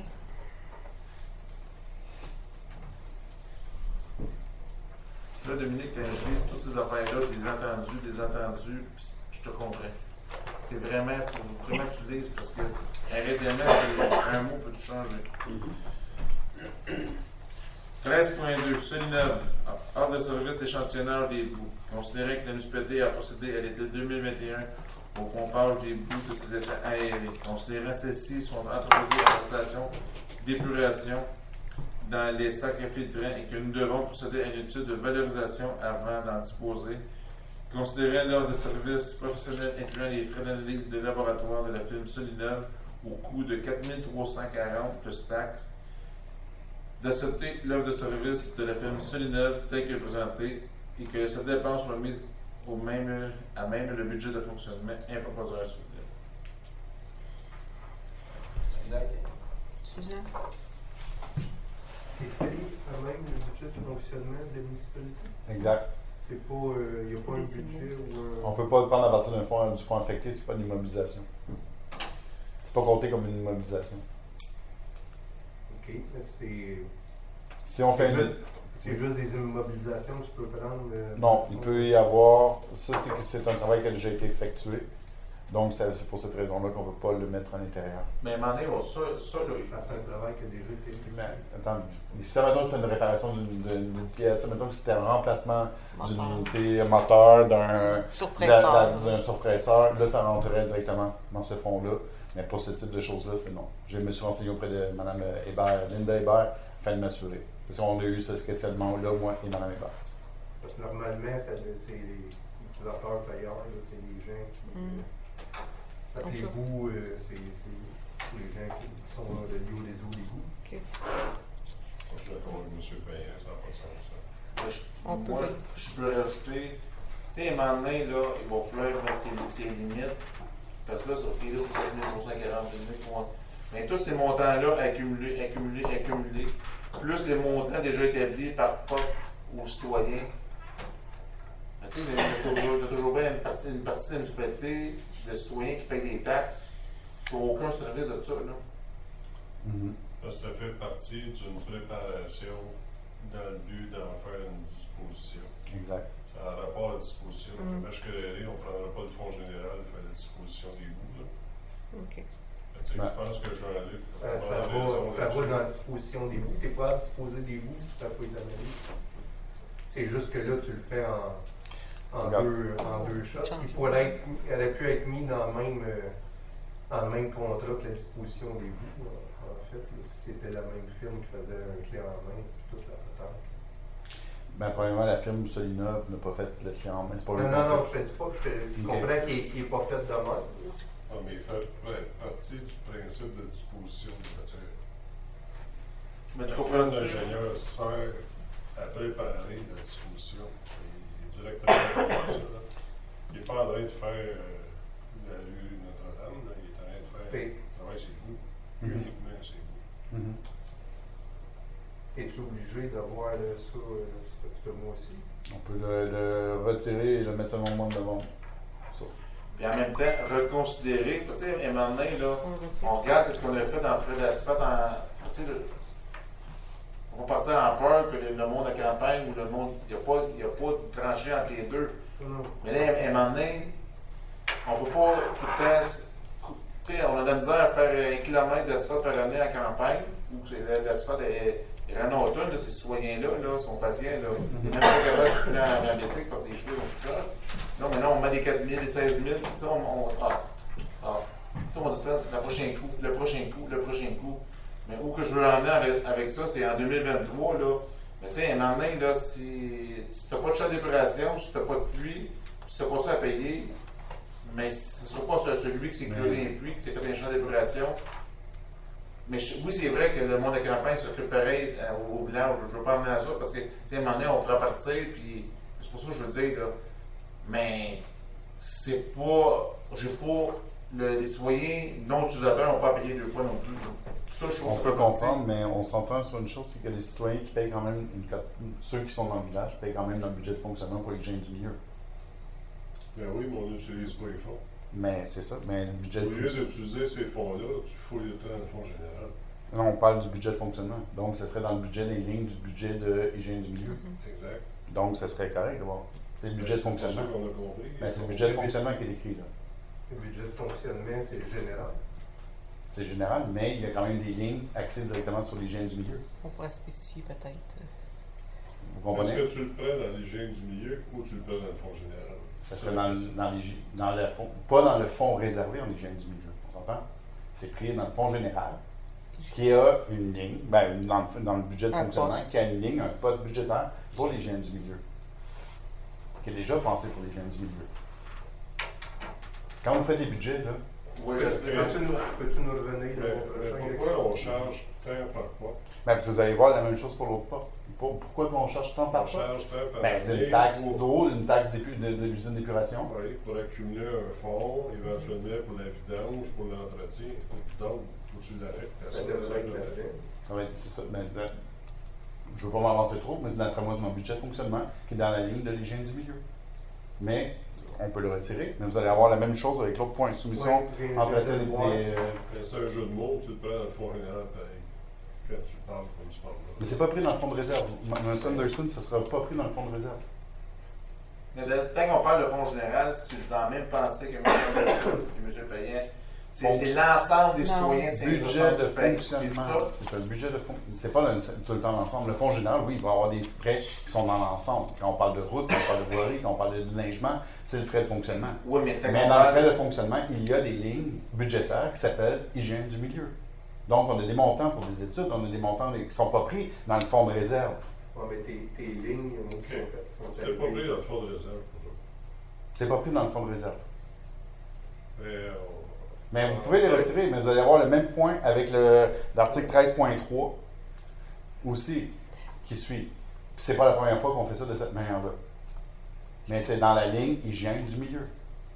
Speaker 1: Là, Dominique, quand je lis toutes ces affaires-là, des entendus, puis je te comprends. C'est vraiment, il faut vraiment que tu lises parce que un règlement, c'est un mot peut tout changer. 13.2. Solinov. Ordre de service d'échantillonnage des boues. Considérant que la municipalité a procédé à l'été 2021 au pompage des boues de ses étangs aérés. Considérant celles-ci sont entreposées à la station d'épuration dans les sacs infiltrants et que nous devons procéder à une étude de valorisation avant d'en disposer. Considérant l'offre de service professionnel incluant les frais d'analyse de laboratoire de la firme Solinov au coût de 4 340 plus taxes, d'accepter l'offre de service de la firme Solinov telle que présentée et que cette dépense soit mise à même le budget de fonctionnement. Un proposeur, s'il vous plaît.
Speaker 7: Suzanne.
Speaker 2: C'est payé à même le budget de fonctionnement de la municipalité?
Speaker 6: Exact.
Speaker 2: C'est pas, il n'y a pas un budget ou
Speaker 6: On ne peut pas le prendre à partir du fonds affecté, c'est pas une immobilisation. C'est pas compté comme une immobilisation.
Speaker 2: OK, mais c'est...
Speaker 6: Si on fait
Speaker 2: juste C'est juste des immobilisations que tu peux prendre?
Speaker 6: Non, il peut y avoir. Ça, c'est que c'est un travail qui a déjà été effectué. Donc, c'est pour cette raison-là qu'on ne peut pas le mettre à l'intérieur.
Speaker 1: Mais à un moment donné, ça là,
Speaker 2: C'est un travail qui a déjà été fait.
Speaker 6: Mais, attends, si mettons que c'est une réparation d'une pièce, mettons que c'était un remplacement d'une unité moteur, d'un surpresseur, là, ça rentrerait directement dans ce fonds-là. Mais pour ce type de choses-là, c'est non. Je me suis renseigné auprès de Mme Hébert, Linda Hébert, afin de m'assurer. Parce qu'on a eu ce questionnement-là, moi et Mme Hébert.
Speaker 2: Parce que normalement, c'est les utilisateurs payeurs, c'est les gens qui. Parce que les bouts, c'est les gens qui sont reliés aux réseau d'égout.
Speaker 7: OK.
Speaker 3: Moi, je suis d'accord avec M. Payen, ça n'a pas de sens, ça.
Speaker 1: Moi, je peux rajouter, tu sais, à un moment donné, là, il va falloir mettre ses limites. Parce que là, OK, là, c'est 4 000 mais tous ces montants-là accumulés, plus les montants déjà établis par POC aux citoyens. Tu sais, il y a toujours bien une partie de la municipalité, de citoyens qui payent des taxes, qui n'ont aucun service de ça, là.
Speaker 3: Parce que ça fait partie d'une préparation dans le but d'en faire une disposition.
Speaker 6: Exact.
Speaker 3: Ça a un rapport à la disposition. Parce que on ne prendra pas le fonds général pour faire la disposition des bouts, là.
Speaker 7: OK.
Speaker 3: Je pense que Jean-Luc
Speaker 2: Ça va dans la disposition des bouts. Tu n'es pas à disposer des bouts si tu n'as pas les analyses. C'est juste que là, tu le fais en deux shots. Elle aurait pu être mis dans le même contrat que la disposition des bouts. En fait, si c'était la même firme qui faisait un clé en main et toute la patente.
Speaker 6: Ben, premièrement, la firme Solinov n'a pas fait le clé en main. C'est pas
Speaker 2: Non, je te dis pas que je comprends qu'il n'est pas fait de même.
Speaker 3: Non, mais il fait partie du principe de disposition de matière.
Speaker 1: Mais tu
Speaker 3: La
Speaker 1: comprends
Speaker 3: firme d'ingénieur sert à préparer la disposition. Il est directement dans ça. Là. Il n'est pas en train de faire la rue Notre-Dame. Là. Il est en train de faire travailler ses bouts. Uniquement ses bouts.
Speaker 2: Es-tu obligé d'avoir ça ce mois-ci?
Speaker 6: On peut le retirer et le mettre sur le moment de vente.
Speaker 1: Puis en même temps, reconsidérer, parce que, à un moment donné, là, on regarde ce qu'on a fait dans le frais d'asphalte. Tu sais, on va partir en peur que le monde de campagne ou le monde, il n'y a pas de tranchée entre les deux. Mais là, à un moment donné, on ne peut pas tout le temps. Tu sais, on a de la misère à faire 1 km d'asphalte par année à campagne, où l'asphalte est ranotone, ces citoyens-là, sont patients. Là. Ils sont même pas capables de circuler en bicycle parce que les cheveux ont tout ça. Non, mais là, on met des 4 000, des 16 000, tu sais, on dit le prochain coup. Mais où que je veux en aller avec ça, c'est en 2023, là. Mais tu sais, à un moment donné, là, si tu n'as pas de champ d'épuration, si tu n'as pas de pluie, si tu n'as pas ça à payer, mais ce ne sera pas celui qui s'est creusé un puits, qui s'est fait un champ d'épuration. Mais oui, c'est vrai que le monde de campagne s'occupe pareil au village. Je ne veux pas emmener à ça parce que, tu sais, à un moment donné, on pourra partir, puis c'est pour ça que je veux dire, là. Mais c'est pas. Les citoyens non utilisateurs n'ont pas à payer 2 fois non plus. Ça, je trouve
Speaker 6: on peut comprendre, mais on s'entend sur une chose, c'est que les citoyens qui payent quand même, ceux qui sont dans le village, payent quand même dans le budget de fonctionnement pour l'hygiène du milieu.
Speaker 3: Ben oui, mais on n'utilise pas les fonds.
Speaker 6: Mais c'est ça, mais le budget
Speaker 3: Au lieu d'utiliser ces fonds-là, tu fouilles le temps dans le fonds général.
Speaker 6: Non, on parle du budget de fonctionnement. Donc, ce serait dans le budget des lignes du budget de hygiène du milieu.
Speaker 3: Exact.
Speaker 6: Donc, ce serait correct. Bon. C'est le budget de fonctionnement.
Speaker 3: C'est ça qu'on a compris.
Speaker 6: Ben, c'est le budget de fonctionnement qui est écrit là.
Speaker 2: Le budget de fonctionnement, c'est général.
Speaker 6: C'est général, mais il y a quand même des lignes axées directement sur l'hygiène du milieu.
Speaker 7: On pourrait spécifier peut-être.
Speaker 6: Vous comprenez?
Speaker 3: Est-ce que tu le prends dans l'hygiène du milieu ou tu le prends dans le fonds général?
Speaker 6: Ça serait dans le fond, pas dans le fonds réservé en hygiène du milieu. On s'entend? C'est pris dans le fonds général qui a une ligne, dans le budget de fonctionnement, qui a une ligne, un poste budgétaire pour l'hygiène du milieu. Qui est déjà pensé pour l'hygiène du milieu. Quand vous faites des budgets, là.
Speaker 1: Oui, je sais.
Speaker 2: Peux-tu nous revenir
Speaker 3: Pourquoi on charge tant par quoi?
Speaker 6: Ben, parce que vous allez voir la même chose pour l'autre pas. Pourquoi on charge tant par
Speaker 3: On
Speaker 6: pas?
Speaker 3: charge tant par
Speaker 6: Ben, c'est une taxe d'eau, une taxe de l'usine d'épuration.
Speaker 3: Oui, pour accumuler un fonds, éventuellement pour la vidange, pour l'entretien. Donc, où tu l'arrêtes, personne ne
Speaker 6: Ouais, c'est ça. Ben, je ne veux pas m'avancer trop, mais d'après moi, c'est mon budget de fonctionnement qui est dans la ligne de l'hygiène du milieu. Mais on peut le retirer, mais vous allez avoir la même chose avec l'autre point. Soumission, entretien des.
Speaker 3: C'est un jeu de mots, tu le prends dans le fonds général pareil. quand tu parles comme tu parles là.
Speaker 6: Mais c'est pas pris dans le fonds de réserve. Sunderson, ça sera pas pris dans le fonds de réserve.
Speaker 1: Mais tant qu'on parle de fonds général, si je dans la même pensée que M. Anderson et M. Payet, c'est l'ensemble des citoyens de
Speaker 6: Budget de
Speaker 1: Saint-Joseph.
Speaker 6: fonctionnement.
Speaker 1: C'est ça.
Speaker 6: C'est un budget de fonctionnement. C'est pas tout le temps l'ensemble. Le fonds général, oui, il va y avoir des frais qui sont dans l'ensemble. Quand on parle de route, quand on parle de voirie, quand on parle de déneigement, c'est le frais de fonctionnement.
Speaker 1: Oui, mais
Speaker 6: Mais dans le frais de fonctionnement, il y a des lignes budgétaires qui s'appellent hygiène du milieu. Donc, on a des montants pour des études, on a des montants qui ne sont pas pris dans le fonds de réserve.
Speaker 2: Ouais, mais tes lignes, sont
Speaker 3: C'est pas pris dans le fonds de réserve pour eux.
Speaker 6: C'est pas pris dans le fonds de réserve.
Speaker 3: Mais
Speaker 6: Mais vous pouvez les retirer, mais vous allez avoir le même point avec l'article 13.3 aussi, qui suit. Puis c'est pas la première fois qu'on fait ça de cette manière-là. Mais c'est dans la ligne hygiène du milieu.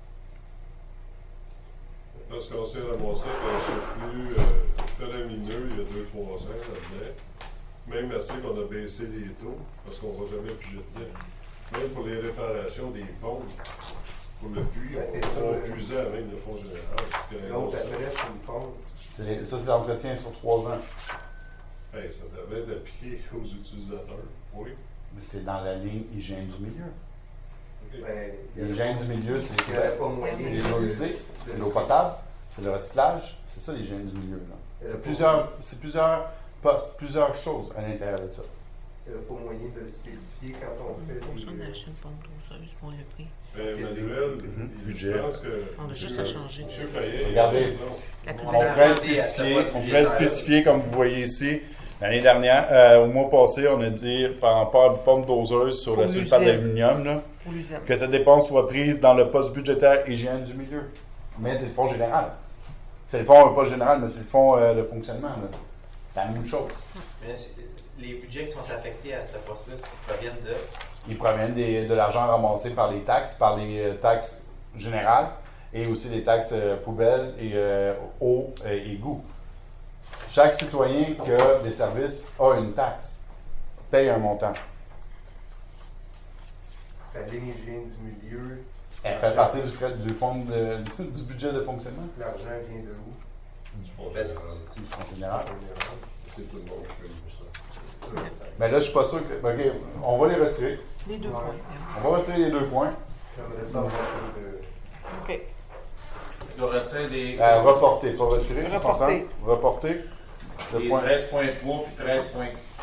Speaker 3: parce qu'on s'est ramassé avec un surplus faramineux il y a 2-3 ans là-dedans. Même assez qu'on a baissé les taux, parce qu'on ne va jamais piger dedans. Même pour les réparations des ponts, pour le puits, on puisait avec le fonds général.
Speaker 2: L'autre adresse, une pompe.
Speaker 6: Ça, c'est l'entretien sur 3 ans.
Speaker 3: Hey, ça devait être appliqué aux utilisateurs, oui.
Speaker 6: Mais c'est dans la ligne hygiène du milieu.
Speaker 3: Okay.
Speaker 2: Ben,
Speaker 6: L'hygiène du milieu, c'est
Speaker 2: il n'y aurait pas moyen.
Speaker 6: c'est les eaux usées, c'est l'eau potable, c'est le recyclage, c'est ça l'hygiène du milieu. C'est plusieurs postes, plusieurs choses à l'intérieur de ça.
Speaker 2: Il n'y a pas moyen de le spécifier quand on fait
Speaker 7: Pour ça, on
Speaker 2: des...
Speaker 7: achète une pompe doseuse pour le prix.
Speaker 3: Manuel,
Speaker 6: Budget.
Speaker 3: je pense que
Speaker 7: On a juste à changer.
Speaker 3: M. Payet,
Speaker 6: Regardez.
Speaker 3: il a raison.
Speaker 7: La plus
Speaker 6: On
Speaker 7: belle
Speaker 6: pourrait spécifier, comme vous voyez ici, l'année dernière, au mois passé, on a dit, par rapport à une pompe doseuse sur
Speaker 7: Pour
Speaker 6: la sulfate
Speaker 7: l'usine.
Speaker 6: d'aluminium, là,
Speaker 7: pour l'usine.
Speaker 6: que cette dépense soit prise dans le poste budgétaire hygiène du milieu. Mais c'est le fonds général. C'est le fonds, pas le général, mais c'est le fonds de fonctionnement. là. C'est la même chose.
Speaker 5: Mais les budgets qui sont affectés à ce poste-là, proviennent de.
Speaker 6: Ils proviennent de l'argent ramassé par les taxes générales et aussi les taxes poubelles et eau et goût. Chaque citoyen qui a des services a une taxe, paye un montant.
Speaker 2: La ligne hygiène du milieu,
Speaker 6: Elle fait partie du fonds du budget de fonctionnement.
Speaker 2: l'argent vient de où?
Speaker 3: Du fonds
Speaker 5: Ben,
Speaker 3: général.
Speaker 6: Du fonds général.
Speaker 3: C'est tout le monde qui paye pour ça.
Speaker 6: Mais là, je suis pas sûr que. OK, on va les retirer.
Speaker 7: Les deux
Speaker 2: Ouais.
Speaker 7: points.
Speaker 6: On va retirer les 2 points.
Speaker 2: J'aimerais ça avoir un peu de...
Speaker 7: OK.
Speaker 1: Je retire les
Speaker 6: Reporter, pas retirer. on
Speaker 7: Reporter.
Speaker 6: s'entend? Reporter. Le point.
Speaker 1: 13.3 puis 13.4.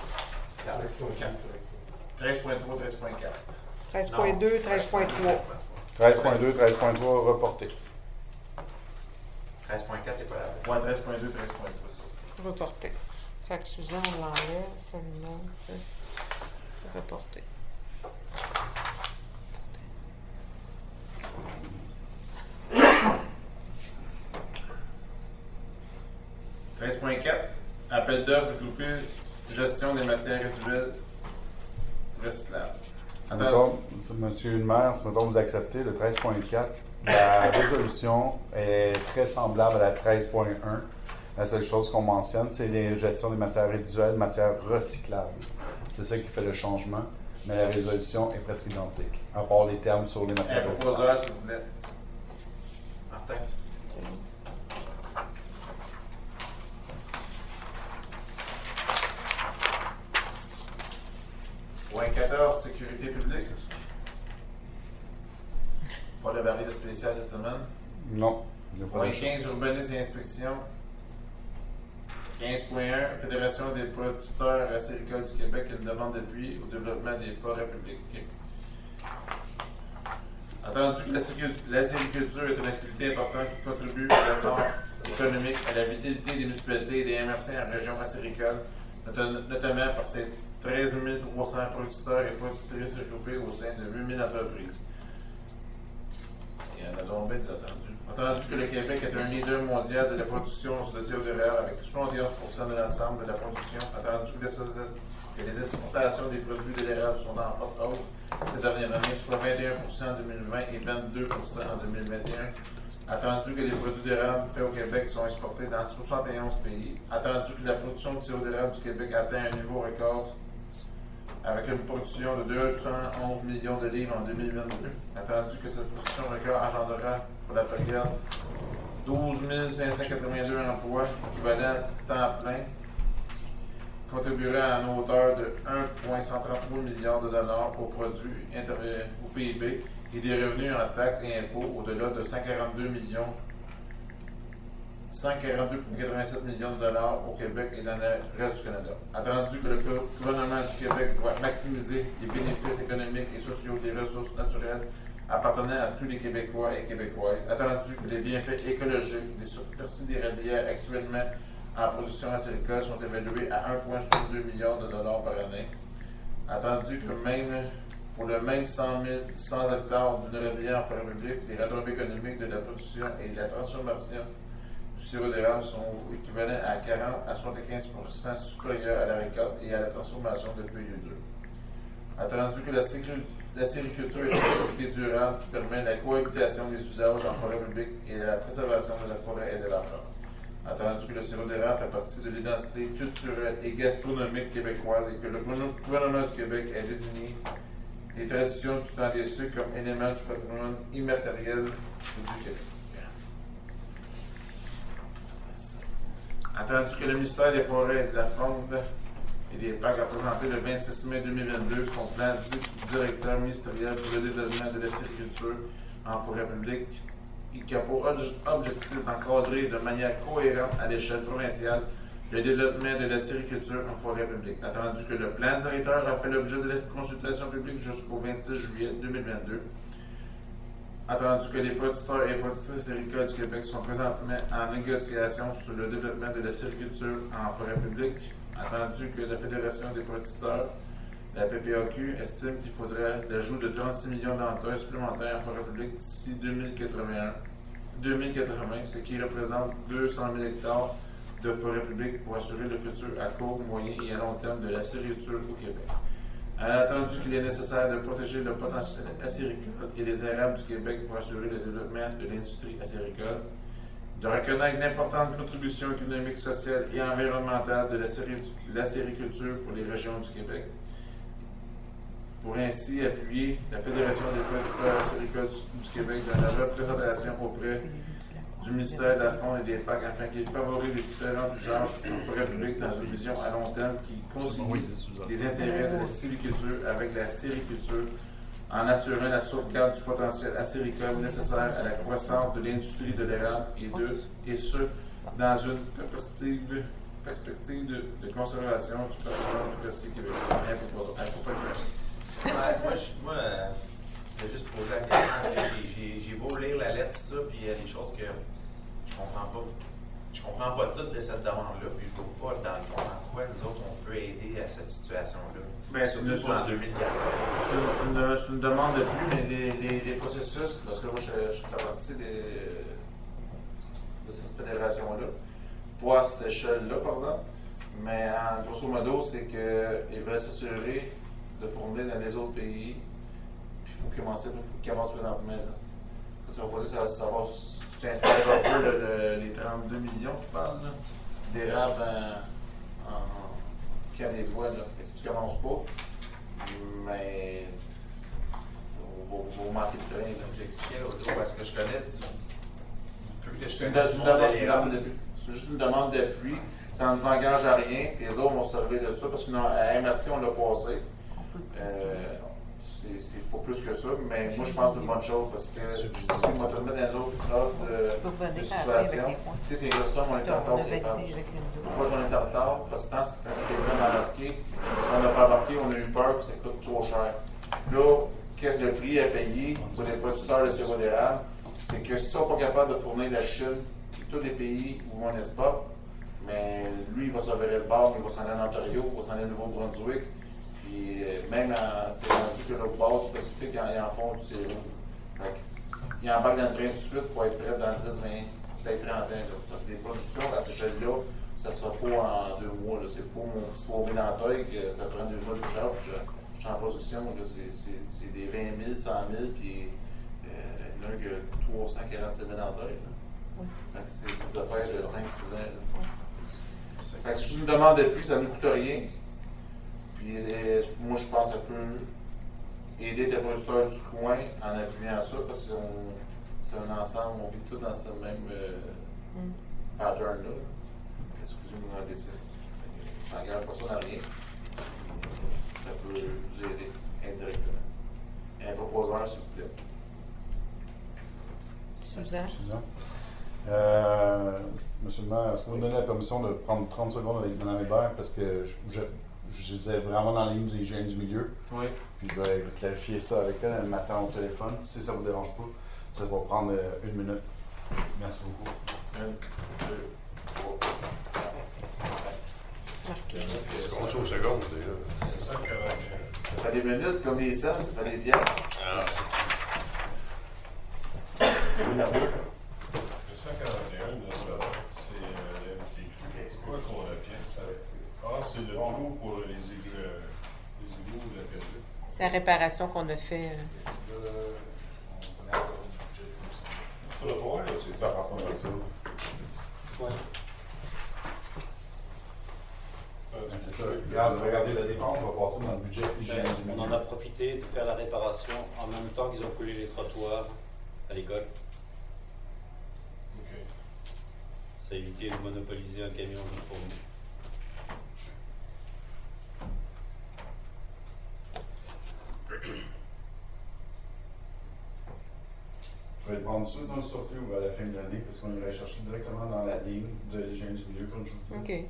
Speaker 2: 13.4.
Speaker 1: 13.3, 13.4.
Speaker 7: 13.2, 13.3.
Speaker 6: 13.2, 13.3, reporter.
Speaker 5: 13.4 n'est pas là.
Speaker 1: Ouais, 13.2, 13.3.
Speaker 7: Reporter. Fait que Suzanne, on l'enlève, ça nous manque. Reporter.
Speaker 1: Ça. 13.4. Appel d'offres regroupé, gestion des matières résiduelles recyclables.
Speaker 6: Mettons, Monsieur le maire, si mettons, vous acceptez le 13.4, la résolution est très semblable à la 13.1. La seule chose qu'on mentionne, c'est la gestion des matières résiduelles, matières recyclables. C'est ça qui fait le changement, mais la résolution est presque identique, à part les termes sur les matières recyclables.
Speaker 1: Proposeur, s'il vous plaît.
Speaker 5: Martin.
Speaker 1: Point 14, sécurité publique. Pas de barrière spéciale cette semaine.
Speaker 6: Non, il n'y a pas
Speaker 1: Point
Speaker 6: de
Speaker 1: 15, urbanisme et inspection. 15.1, Fédération des producteurs acéricoles du Québec, une demande d'appui au développement des forêts publiques. Attendu que l'acériculture est une activité importante qui contribue à l'essor économique, à la vitalité des municipalités et des MRC en région acéricole, notamment par ses 13 300 producteurs et productrices regroupés au sein de 8 000 entreprises. Il y en a donc bien des attendus. Attendu que le Québec est un leader mondial de la production de sirop d'érable avec 71% de l'ensemble de la production. Attendu que les exportations des produits de l'érable sont en forte hausse ces dernières années, soit 21% en 2020 et 22% en 2021. Attendu que les produits d'érable faits au Québec sont exportés dans 71 pays. Attendu que la production de sirop d'érable du Québec atteint un niveau record avec une production de 211 millions de livres en 2022. Attendu que cette production record engendrera pour la période 12 582 emplois équivalents temps plein contribuerait à une hauteur de 1,133 milliards de dollars au produit au PIB et des revenus en taxes et impôts au-delà de 142,87 millions de dollars au Québec et dans le reste du Canada. Attendu que le gouvernement du Québec doit maximiser les bénéfices économiques et sociaux des ressources naturelles appartenant à tous les Québécois et Québécoises, attendu que les bienfaits écologiques des superficies des radières actuellement en production acéricole sont évalués à 1,62 milliards de dollars par année, attendu que même pour le même 100 hectares d'une radière en forêt publique, les retombées économiques de la production et de la transformation du sirop d'érable sont équivalents à 40 à 75% supérieurs à la récolte et à la transformation de feuilles dures. Attendu que la sériculture est une activité durable qui permet la cohabitation des usages en forêt publique et la préservation de la forêt et de la faune. Attendu que le sirop d'érable fait partie de l'identité culturelle et gastronomique québécoise et que le gouvernement du Québec a désigné les traditions du temps des sucres comme élément du patrimoine immatériel du Québec. Attendu que le ministère des Forêts, de la Faune et des Parcs a présenté le 26 mai 2022 son plan directeur ministériel pour le développement de la sériculture en forêt publique et qui a pour objectif d'encadrer de manière cohérente à l'échelle provinciale le développement de la sériculture en forêt publique. Attendu que le plan directeur a fait l'objet de la consultation publique jusqu'au 26 juillet 2022. Attendu que les producteurs et productrices séricoles du Québec sont présentement en négociation sur le développement de la sériculture en forêt publique. Attendu que la Fédération des producteurs, la PPAQ, estime qu'il faudrait l'ajout de 36 millions d'hectares supplémentaires en forêt publique d'ici 2080, ce qui représente 200 000 hectares de forêt publique pour assurer le futur à court, moyen et à long terme de la sériculture au Québec. Elle a attendu qu'il est nécessaire de protéger le potentiel acéricole et les érables du Québec pour assurer le développement de l'industrie acéricole, de reconnaître l'importante contribution économique, sociale et environnementale de la sériculture pour les régions du Québec, pour ainsi appuyer la Fédération des producteurs acéricoles du Québec dans la représentation auprès du ministère de la Faune et des Parcs afin qu'il favorise les différents usages en forêt publique dans une vision à long terme qui concilie les intérêts de la sériculture avec la sériculture en assurant la sauvegarde du potentiel acéricole nécessaire à la croissance de l'industrie de l'érable et ce, dans une perspective de conservation du patrimoine forestier québécois.
Speaker 5: Moi, je vais juste poser la question. J'ai beau lire la lettre, tout ça, puis il y a des choses que je comprends pas. Je comprends pas toutes de cette demande-là, puis je vois pas dans le fond en quoi nous autres on peut aider à cette situation-là.
Speaker 1: Bien,
Speaker 5: surtout en 2040.
Speaker 1: C'est une demande de plus, mais les processus, parce que moi je fais partie de cette fédération-là, pas à cette échelle-là par exemple, mais en grosso modo, c'est qu'ils veulent s'assurer de fournir dans les autres pays. Il faut qu'il avance présentement. Là. Ça va pas dire ça va. Tu installes un peu les 32 millions qui parlent d'érables qui a des doigts. Là. Et si tu commences pas, mais on va manquer de train.
Speaker 5: J'expliquais l'autre jour parce que je connais
Speaker 1: c'est une demande d'appui. C'est juste une demande d'appui. Ça ne nous engage à rien. Et les autres vont se servir de ça parce qu'à MRC, on l'a passé. C'est pas plus que ça, mais moi je pense que c'est une bonne chose parce que si on va te mettre dans les autres de situation, tu sais, c'est ça, on est en retard, c'est pas. Pourquoi on est en retard? Parce que quand c'était vraiment embarqué, on n'a pas embarqué, on a eu peur que ça coûte trop cher. Là, qu'est-ce que le prix à payer pour les producteurs de sirop d'érable? C'est que s'ils ne sont pas capables de fournir la Chine et tous les pays où on exporte, mais lui, il va se virer le bord, il va s'en aller en Ontario, il va s'en aller au Nouveau-Brunswick. Puis même c'est rendu que l'autre bord du Pacifique, ils en font du sirop. Ils embarquent dans le train tout de suite pour être prêts dans 10, 20, peut-être 30 ans. Parce que les productions à cette échelle-là, ça ne se fait pas en 2 mois. C'est pas mon petit 3 000 en taille que ça prend 2 mois de charge. Je suis en production, c'est des 20 000, 100 000, puis il y en a que 347 000 en taille. C'est des affaires de 5-6 ans. Fait que si je me demande depuis, ça ne nous coûte rien. Puis, moi, je pense que ça peut aider tes producteurs du coin en appuyant ça, parce que c'est un ensemble, on vit tous dans ce même pattern-là. Excusez-moi, dans les 6. Ça n'engage pas ça dans rien. Ça peut nous aider indirectement. Et un proposeur, s'il vous plaît.
Speaker 7: Suzanne.
Speaker 6: Suzanne. Monsieur le maire, est-ce que vous me donnez la permission de prendre 30 secondes avec Mme Hébert parce que je disais vraiment dans la ligne de l'hygiène du milieu.
Speaker 1: Oui.
Speaker 6: Puis je vais clarifier ça avec elle le matin au téléphone. Si ça ne vous dérange pas, ça va prendre 1 minute. Merci beaucoup.
Speaker 1: 1, 2, 3, 4.
Speaker 7: Marqué.
Speaker 9: On compte aux secondes, déjà.
Speaker 3: 541.
Speaker 1: Ça fait des minutes comme des cents, ça fait des pièces.
Speaker 9: Ah,
Speaker 1: Oui, la boule.
Speaker 3: Le 141, notre valeur, c'est l'MTQ. C'est quoi qu'on a pièce? Ah, c'est le trou pour les égouts de la P2.
Speaker 7: La réparation qu'on a fait.
Speaker 3: Pour le voir, là, c'est
Speaker 6: Par rapport à ça.
Speaker 3: Ah,
Speaker 6: Ben, c'est ça. Regarde, regardez la dépense, on va passer dans le budget hygiène du
Speaker 10: On en
Speaker 6: milieu.
Speaker 10: a profité de faire la réparation en même temps qu'ils ont coulé les trottoirs à l'école.
Speaker 3: OK.
Speaker 10: Ça a évité de monopoliser un camion juste pour nous.
Speaker 6: Vous pouvez le prendre ça dans le surplus ou à la fin de l'année parce qu'on irait chercher directement dans la ligne de l'hygiène du milieu, comme je vous dis.
Speaker 7: OK.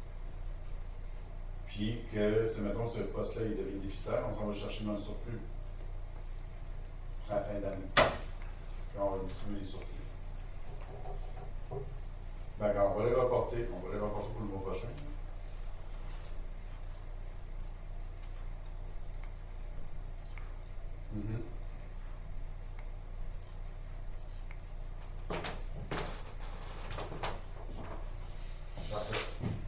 Speaker 6: Puis que, si mettons ce poste-là il devient déficitaire, on s'en va le chercher dans le surplus à la fin d'année. Puis on va distribuer les surplus. Ben, quand on va les reporter pour le mois prochain. Mhm. Parfait.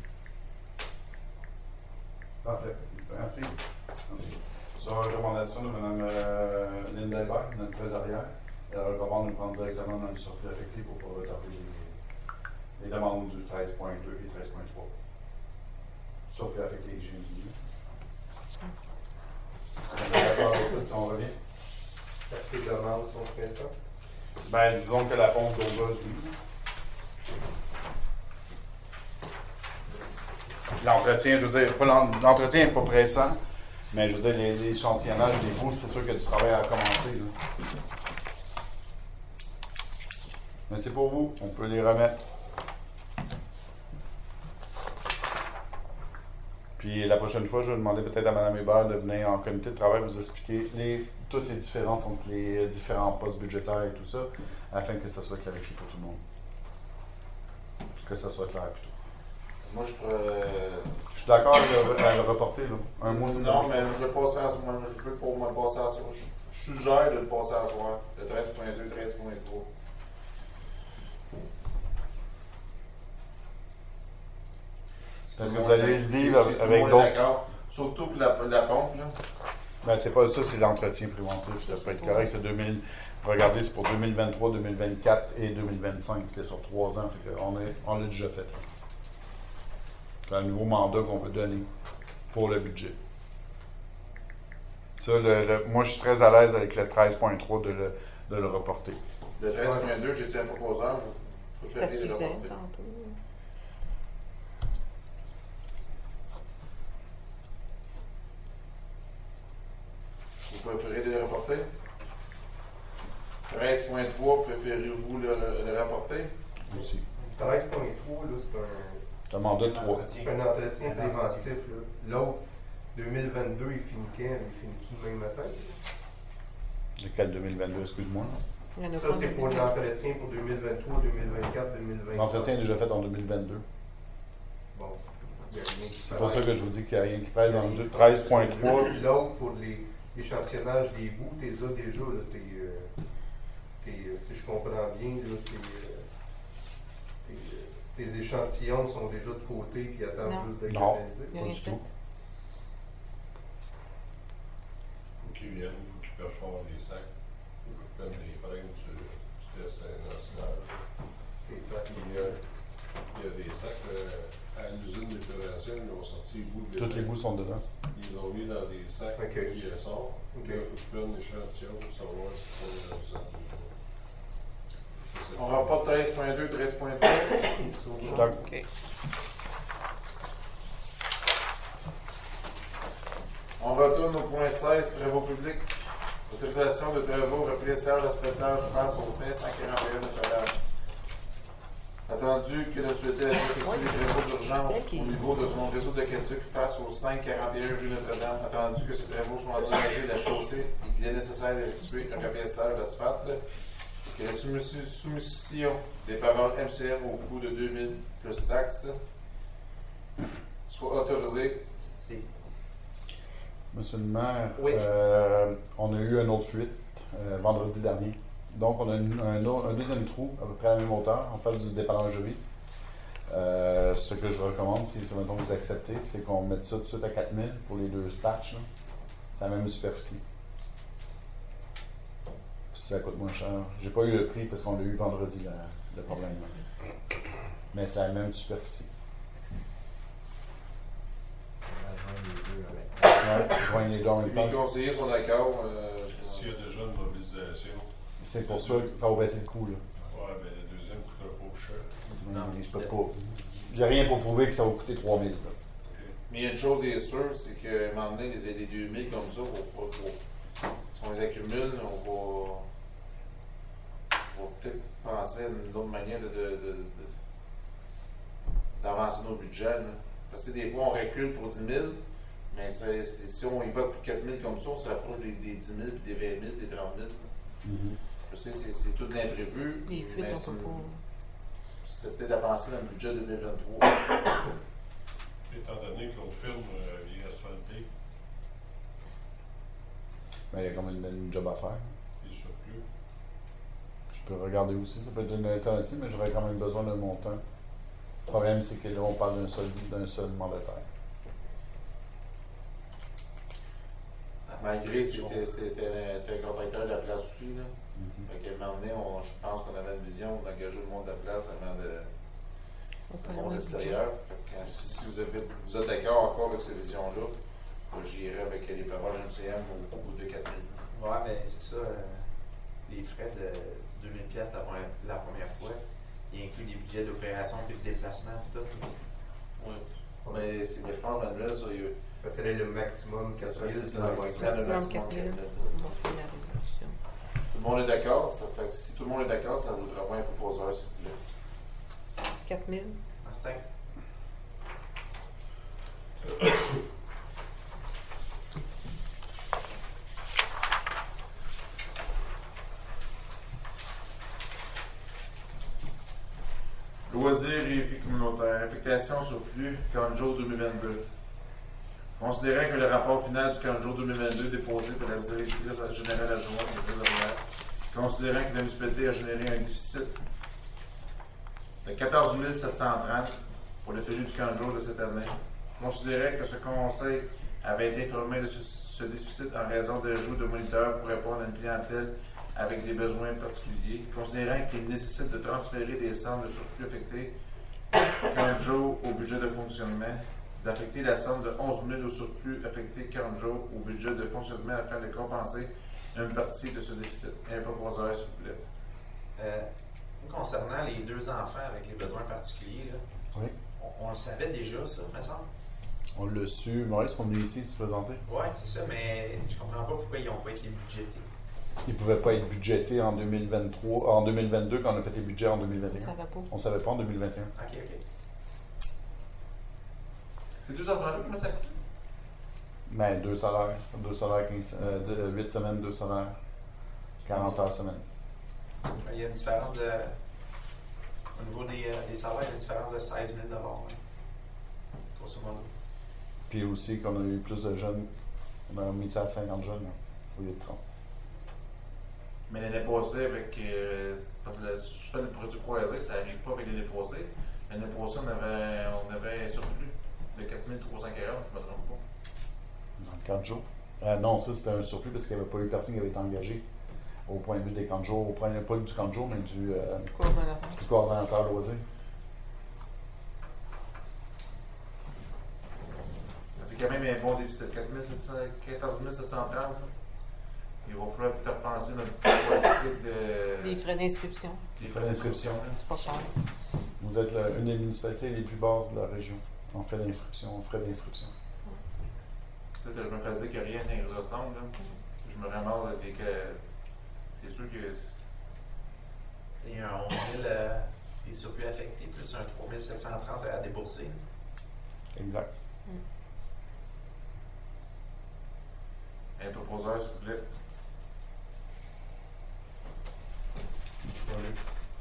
Speaker 6: Parfait. Merci. Merci. Sur recommandation de Mme Linda Hébert, notre trésorière, elle recommande de le prendre directement dans le surplus affecté pour ne pas retarder les demandes du 13.2 et 13.3. Surplus affecté hygiène du milieu. Est-ce qu'on est d'accord avec ça si on revient?
Speaker 2: Est-ce que les demandes sont présentes?
Speaker 6: Ben, disons que la pompe d'eau-gaz, oui. L'entretien, je veux dire, l'entretien n'est pas pressant, mais je veux dire, les échantillonnages des bouts, c'est sûr qu'il y a du travail à commencer. Là. Mais c'est pour vous, on peut les remettre. Puis la prochaine fois, je vais demander peut-être à Mme Hébert de venir en comité de travail vous expliquer toutes les différences entre les différents postes budgétaires et tout ça, afin que ça soit clarifié pour tout le monde. Que ça soit clair plutôt.
Speaker 1: Moi, je
Speaker 6: Je suis d'accord à le reporter, là. Un mois, c'est
Speaker 1: Non,
Speaker 6: bon.
Speaker 1: mais je vais passer à ce moment. Je veux pour me passer à ce moment. Je suggère de le passer à ce soir. Le 13.2, 13.3.
Speaker 6: Parce que vous allez le vivre
Speaker 1: Tout le
Speaker 6: avec
Speaker 1: monde est
Speaker 6: d'autres.
Speaker 1: d'accord. Surtout pour la pompe, là.
Speaker 6: Ben, c'est pas ça, c'est l'entretien préventif. Ça peut être correct. C'est 2000. Regardez, c'est pour 2023, 2024 et 2025. C'est sur 3 ans. Fait que on l'a déjà fait. C'est un nouveau mandat qu'on veut donner pour le budget. Ça, moi, je suis très à l'aise avec le 13.3 de le reporter.
Speaker 1: Le 13.2, j'ai-tu un proposeur? Vous
Speaker 7: C'était
Speaker 1: préférez le
Speaker 7: Suzanne
Speaker 1: reporter?
Speaker 7: tantôt.
Speaker 1: Vous préférez le reporter? 13.3, préférez-vous le rapporter?
Speaker 6: Aussi.
Speaker 2: 13.3, là,
Speaker 6: C'est un mandat de 3.
Speaker 2: c'est un entretien préventif. Là. L'autre, 2022, il finit quand? Il finit demain matin?
Speaker 6: Lequel 2022, excuse-moi.
Speaker 7: Il y en a
Speaker 2: Ça,
Speaker 7: pas
Speaker 2: c'est
Speaker 7: de-
Speaker 2: pour l'entretien pour 2023, 2024, 2025.
Speaker 6: L'entretien est déjà fait en 2022.
Speaker 2: Bon. Il y a rien qui
Speaker 6: C'est pour ça
Speaker 2: paraît.
Speaker 6: que je vous dis qu'il n'y a rien qui pèse en 13.3.
Speaker 2: L'autre, pour l'échantillonnage des bouts, t'es là déjà. Là, si je comprends bien, là, tes échantillons sont déjà de côté et attendent
Speaker 7: Non.
Speaker 2: juste d'être
Speaker 6: Non.
Speaker 2: analysés.
Speaker 7: Il y a
Speaker 6: Pas
Speaker 7: rien
Speaker 6: du
Speaker 7: fait.
Speaker 6: tout.
Speaker 3: Faut qu'ils viennent, faut qu'ils performent les sacs. Faut qu'ils prennent les brins du test national.
Speaker 2: Tes sacs,
Speaker 3: Il y a des sacs à l'usine d'épuration, ils ont sorti les bouts de
Speaker 6: Tous les bouts sont dedans.
Speaker 3: Ils les ont mis dans des sacs
Speaker 2: Ok.
Speaker 3: qui sortent.
Speaker 2: Ok.
Speaker 3: Là, il faut que tu prennes l'échantillon pour savoir si c'est réalisables ou pas.
Speaker 1: On rapporte 13.2, 13.3.
Speaker 6: Donc,
Speaker 7: OK.
Speaker 1: retourne au point 16, travaux publics. Autorisation de travaux, remplissage d'asphaltage face au 541 Notre-Dame. Attendu que le souhaitait effectuer les travaux d'urgence au niveau de son réseau d'aqueduc face au 541 rue Notre-Dame. Attendu que ces travaux soient endommagés de la chaussée et qu'il est nécessaire d'effectuer un remplissage d'asphalte. Que la soumission des paroles MCM au coût de 2000 plus taxes soit autorisée.
Speaker 6: Monsieur le maire,
Speaker 1: Oui.
Speaker 6: on a eu une autre fuite vendredi dernier. Donc, on a un deuxième trou à peu près à la même hauteur en face du dépannage de vie. Ce que je recommande, si maintenant vous acceptez, c'est qu'on mette ça tout de suite à 4000 pour les deux patchs. là. C'est la même superficie. Si ça coûte moins cher. J'ai pas eu le prix parce qu'on l'a eu vendredi, le problème. là. Mais c'est la même superficie. Ouais, joignez les deux en même temps.
Speaker 1: Les conseillers sont d'accord.
Speaker 3: S'il y a déjà une mobilisation,
Speaker 6: C'est pour ça que ça va baisser le coût. Là.
Speaker 3: ouais, ben le deuxième coûtera pas cher.
Speaker 6: Mais je peux pas. J'ai rien pour prouver que ça va coûter 3000. là.
Speaker 1: Mais il y a une chose qui est sûre, c'est qu'à un moment donné, les 2000 comme ça, si on les accumule, on va peut-être penser à une autre manière d'avancer nos budgets. Là. Parce que des fois, on recule pour 10 000, mais si on y va pour 4 000 comme ça, on se rapproche des 10 000, puis des 20 000, des 30 000. Je sais, c'est tout de l'imprévu.
Speaker 7: Les fuites,
Speaker 1: mais
Speaker 7: on peut pas.
Speaker 1: c'est peut-être à penser dans le budget 2023.
Speaker 3: Étant donné que l'autre firme est asphaltée,
Speaker 6: Mais il y a quand même une job à faire.
Speaker 3: il est surplus.
Speaker 6: Je peux regarder aussi. Ça peut être une alternative, mais j'aurais quand même besoin d'un montant. Le problème, c'est que là, on parle d'un seul mandataire.
Speaker 1: Malgré, c'était un contracteur de la place aussi. Là. Fait qu'à un moment donné, je pense qu'on avait une vision d'engager le monde de la place avant le monde extérieur. Fait que, si vous êtes d'accord encore avec cette vision-là, j'irai avec les parages MCM au de 4 000.
Speaker 5: Ouais, mais c'est ça. Les frais de 2000 pièces la première fois, il inclut des budgets d'opération puis de déplacement et tout.
Speaker 1: Oui. Mais je pense, Manuel, ça,
Speaker 2: C'est le maximum.
Speaker 1: ça serait
Speaker 2: 4000,
Speaker 1: ça,
Speaker 2: ça va
Speaker 1: le
Speaker 2: être-
Speaker 1: maximum
Speaker 7: Maximum 4 000.
Speaker 1: 4 000.
Speaker 7: On va faire la résolution.
Speaker 1: Tout le monde est d'accord? Ça fait que si tout le monde est d'accord, ça voudra moins un proposeur, s'il vous plaît.
Speaker 7: 4 000.
Speaker 5: Martin?
Speaker 1: Loisirs et vie communautaire. Affectation surplus, Canjo 2022. Considérant que le rapport final du Canjo 2022 déposé par la directrice générale adjointe des trésorières, considérant que la municipalité a généré un déficit de 14 730 pour le tenue du Canjo de cette année, considérant que ce conseil avait été informé de ce déficit en raison de l'ajout de moniteurs pour répondre à une clientèle avec des besoins particuliers, considérant qu'il nécessite de transférer des sommes de surplus affectées 40 jours au budget de fonctionnement, d'affecter la somme de 11 000 au surplus affecté 40 jours au budget de fonctionnement afin de compenser une partie de ce déficit. Un proposeur, s'il vous plaît.
Speaker 5: Concernant les deux enfants avec les besoins particuliers, là,
Speaker 6: Oui.
Speaker 5: on le savait déjà, ça, me semble.
Speaker 6: On l'a su. Maurice, on est venu ici se présenter.
Speaker 5: Oui, c'est ça, mais je comprends pas pourquoi ils n'ont pas été budgétés.
Speaker 6: Ils ne pouvaient pas être budgétés en 2023, en 2022 quand on a fait les budgets en 2021.
Speaker 7: Ça va pas.
Speaker 6: On ne savait pas en 2021.
Speaker 5: Ok.
Speaker 1: Ces deux enfants-là, comment ça coûte?
Speaker 6: Mais 2 salaires. 8 semaines, 2 salaires. 40 heures semaine.
Speaker 5: Il y a une différence au niveau des salaires, il y a une différence de 16 000 grosso modo.
Speaker 6: Puis aussi, qu'on a eu plus de jeunes, on a mis ça à 50 jeunes au lieu de 30.
Speaker 1: Mais l'année passée, avec. Parce que si je fais le produit croisé, ça n'arrive pas avec l'année passée. L'année passée, on avait un surplus de 4 340, je ne me trompe pas.
Speaker 6: Dans 4 jours. Non, ça c'était un surplus parce qu'il n'y avait pas eu personne qui avait été engagé au point de vue des 40 jours. Pas du 40 jours, mais du coordonnateur loisir.
Speaker 1: C'est quand même un bon déficit. 14 730. Il va falloir peut-être repenser notre politique de.
Speaker 7: Les frais d'inscription.
Speaker 1: Les frais d'inscription.
Speaker 7: C'est pas cher.
Speaker 6: Vous êtes une des municipalités les plus basses de la région en frais d'inscription.
Speaker 1: C'est Peut-être que je me fais dire qu'il n'y a rien à Saint-Chrysostome, là. Je me ramasse avec des. C'est sûr que.
Speaker 5: Il y a un 11 000 des surplus affectés, plus un 3 730 à débourser.
Speaker 6: Exact.
Speaker 1: Un proposeur, s'il vous plaît.
Speaker 2: Jean-Luc.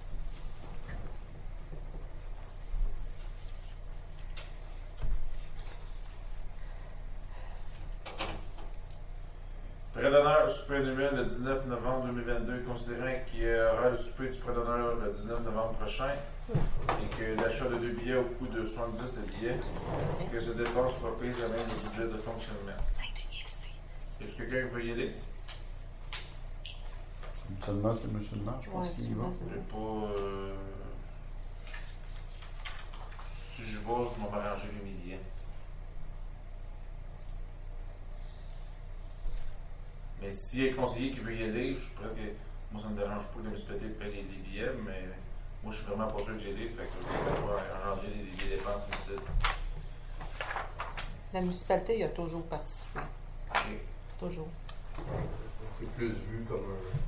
Speaker 1: Prêt d'honneur au souper annuel le 19 novembre 2022, considérant qu'il y aura le souper du prêt d'honneur le 19 novembre prochain et que l'achat de 2 billets au coût de 70 de billets, que ce dépense soit prise à même le budget de fonctionnement. Y a-t-il quelqu'un qui veut y aider?
Speaker 6: Seulement, c'est musulman, je pense
Speaker 7: Ouais,
Speaker 6: qu'il y
Speaker 7: tu
Speaker 6: va.
Speaker 7: vois, c'est
Speaker 1: J'ai
Speaker 7: bon.
Speaker 1: pas. Si je vais, je vais m'arranger les billets. Mais s'il y a un conseiller qui veut y aller, je suis prêt que. Moi, ça ne me dérange pas de me splitter et de payer les billets, mais moi, je suis vraiment pas sûr que j'y aller, fait que je vais pas engendrer des dépenses inutiles.
Speaker 7: La municipalité, il a toujours participé.
Speaker 1: Ok.
Speaker 7: Toujours.
Speaker 2: C'est plus vu comme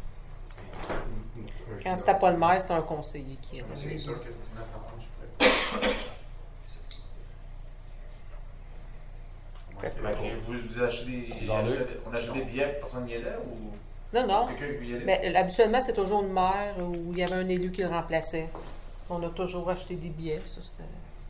Speaker 2: un
Speaker 7: Quand c'était pas le maire, c'était un conseiller qui est là.
Speaker 5: C'est sûr que le 19 novembre, je pourrais.
Speaker 1: Fait que vous achetez on achète des billets, personne n'y allait ou.
Speaker 7: Non, non.
Speaker 1: Est-ce quelqu'un qui veut y aller?
Speaker 7: Mais habituellement, c'est toujours une maire où il y avait un élu qui le remplaçait. On a toujours acheté des billets. Ça, c'était.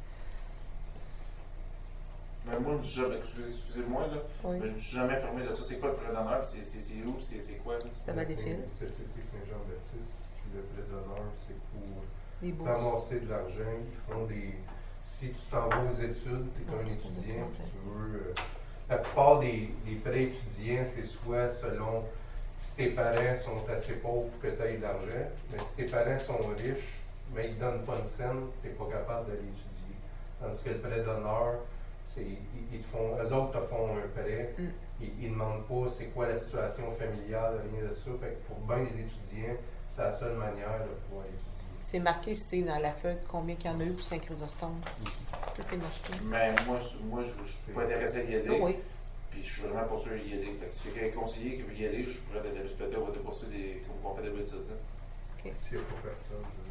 Speaker 1: Ben, moi, je me suis jamais. Excusez-moi, là.
Speaker 7: Oui.
Speaker 1: Mais je me suis jamais fermé de ça. C'est quoi le prêt d'honneur? C'est où? C'est quoi?
Speaker 7: C'était Valleyfield.
Speaker 2: Société Saint-Jean-Baptiste. Puis le prêt d'honneur, c'est pour
Speaker 7: Des bourses.
Speaker 2: ramasser de l'argent. Ils font des. Si tu t'en vas aux études, tu es un
Speaker 7: Ouais,
Speaker 2: étudiant,
Speaker 7: ouais,
Speaker 2: puis tu veux. La plupart des prêts étudiants, c'est soit selon si tes parents sont assez pauvres pour que tu aies de l'argent, mais si tes parents sont riches, mais ils ne te donnent pas une scène, tu n'es pas capable d'aller étudier. Tandis que le prêt d'honneur, ils te font, eux autres te font un prêt, ils ne demandent pas c'est quoi la situation familiale, rien de ça. Fait que pour bien les étudiants, c'est la seule manière de pouvoir étudier.
Speaker 7: C'est marqué, c'est dans la feuille, combien qu'il y en a eu pour Saint-Chrysostome. Qu'est-ce qui est marqué?
Speaker 1: Mais moi, je suis pas intéressé à y aller.
Speaker 7: Ah oui.
Speaker 1: Puis je suis vraiment pas sûr d'y aller. Fait que si quelqu'un est conseiller qui veut y aller, je suis prêt à aller se péter, on va débourser des. Comme on fait d'habitude.
Speaker 2: S'il n'y a pas personne, je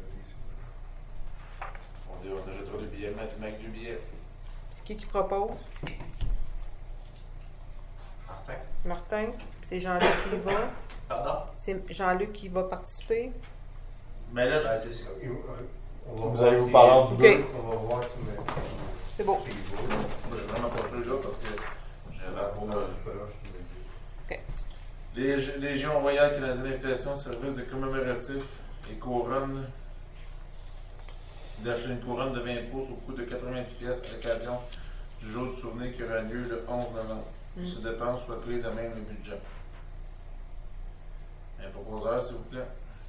Speaker 2: vais aller sur
Speaker 1: On achètera 2 billets, avec 2 billets.
Speaker 7: C'est qui propose?
Speaker 5: Martin?
Speaker 7: Martin. C'est Jean-Luc qui y va.
Speaker 5: Pardon?
Speaker 7: C'est Jean-Luc qui va participer.
Speaker 1: Mais là,
Speaker 5: Ben, c'est ça.
Speaker 2: On va
Speaker 6: Vous
Speaker 2: voir
Speaker 6: allez vous
Speaker 2: si-
Speaker 6: parler entre
Speaker 7: Ok.
Speaker 6: deux.
Speaker 2: On va voir si
Speaker 7: C'est beau.
Speaker 1: moi, je suis vraiment pas sûr là parce que j'avais pas. Légion Royale Canadienne Invitation, service de commémoratif et couronne. D'acheter une couronne de 20 pouces au coût de 90 pièces à l'occasion du jour du souvenir qui aura lieu le 11 novembre. Que ces dépenses soient prises à même le budget. Un proposeur, s'il vous plaît.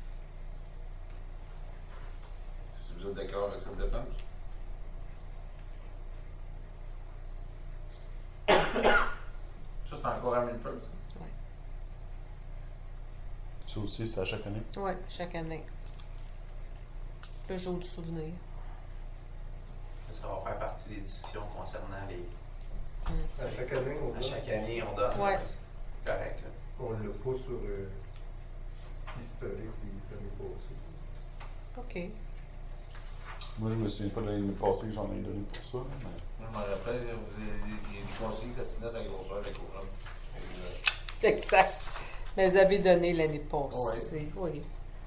Speaker 1: Si vous êtes d'accord avec cette dépense. Ça, c'est encore à même chose.
Speaker 6: Ça aussi, c'est à chaque année.
Speaker 7: Oui, chaque année. Le jour du souvenir.
Speaker 5: Ça va faire partie des discussions concernant les.
Speaker 2: À chaque année, on
Speaker 5: À
Speaker 2: donne.
Speaker 5: chaque année, on donne.
Speaker 7: Ouais.
Speaker 5: C'est correct, là.
Speaker 2: On l'a pas sur l'historique des années passées.
Speaker 7: OK.
Speaker 6: Moi, je me souviens pas de l'année passée que j'en ai donné pour ça. Mais...
Speaker 1: Moi, je me rappelle, les conseillers s'assinaient à la grosseur de la couronne.
Speaker 7: Exact. Mais vous avez donné l'année passée. Oui.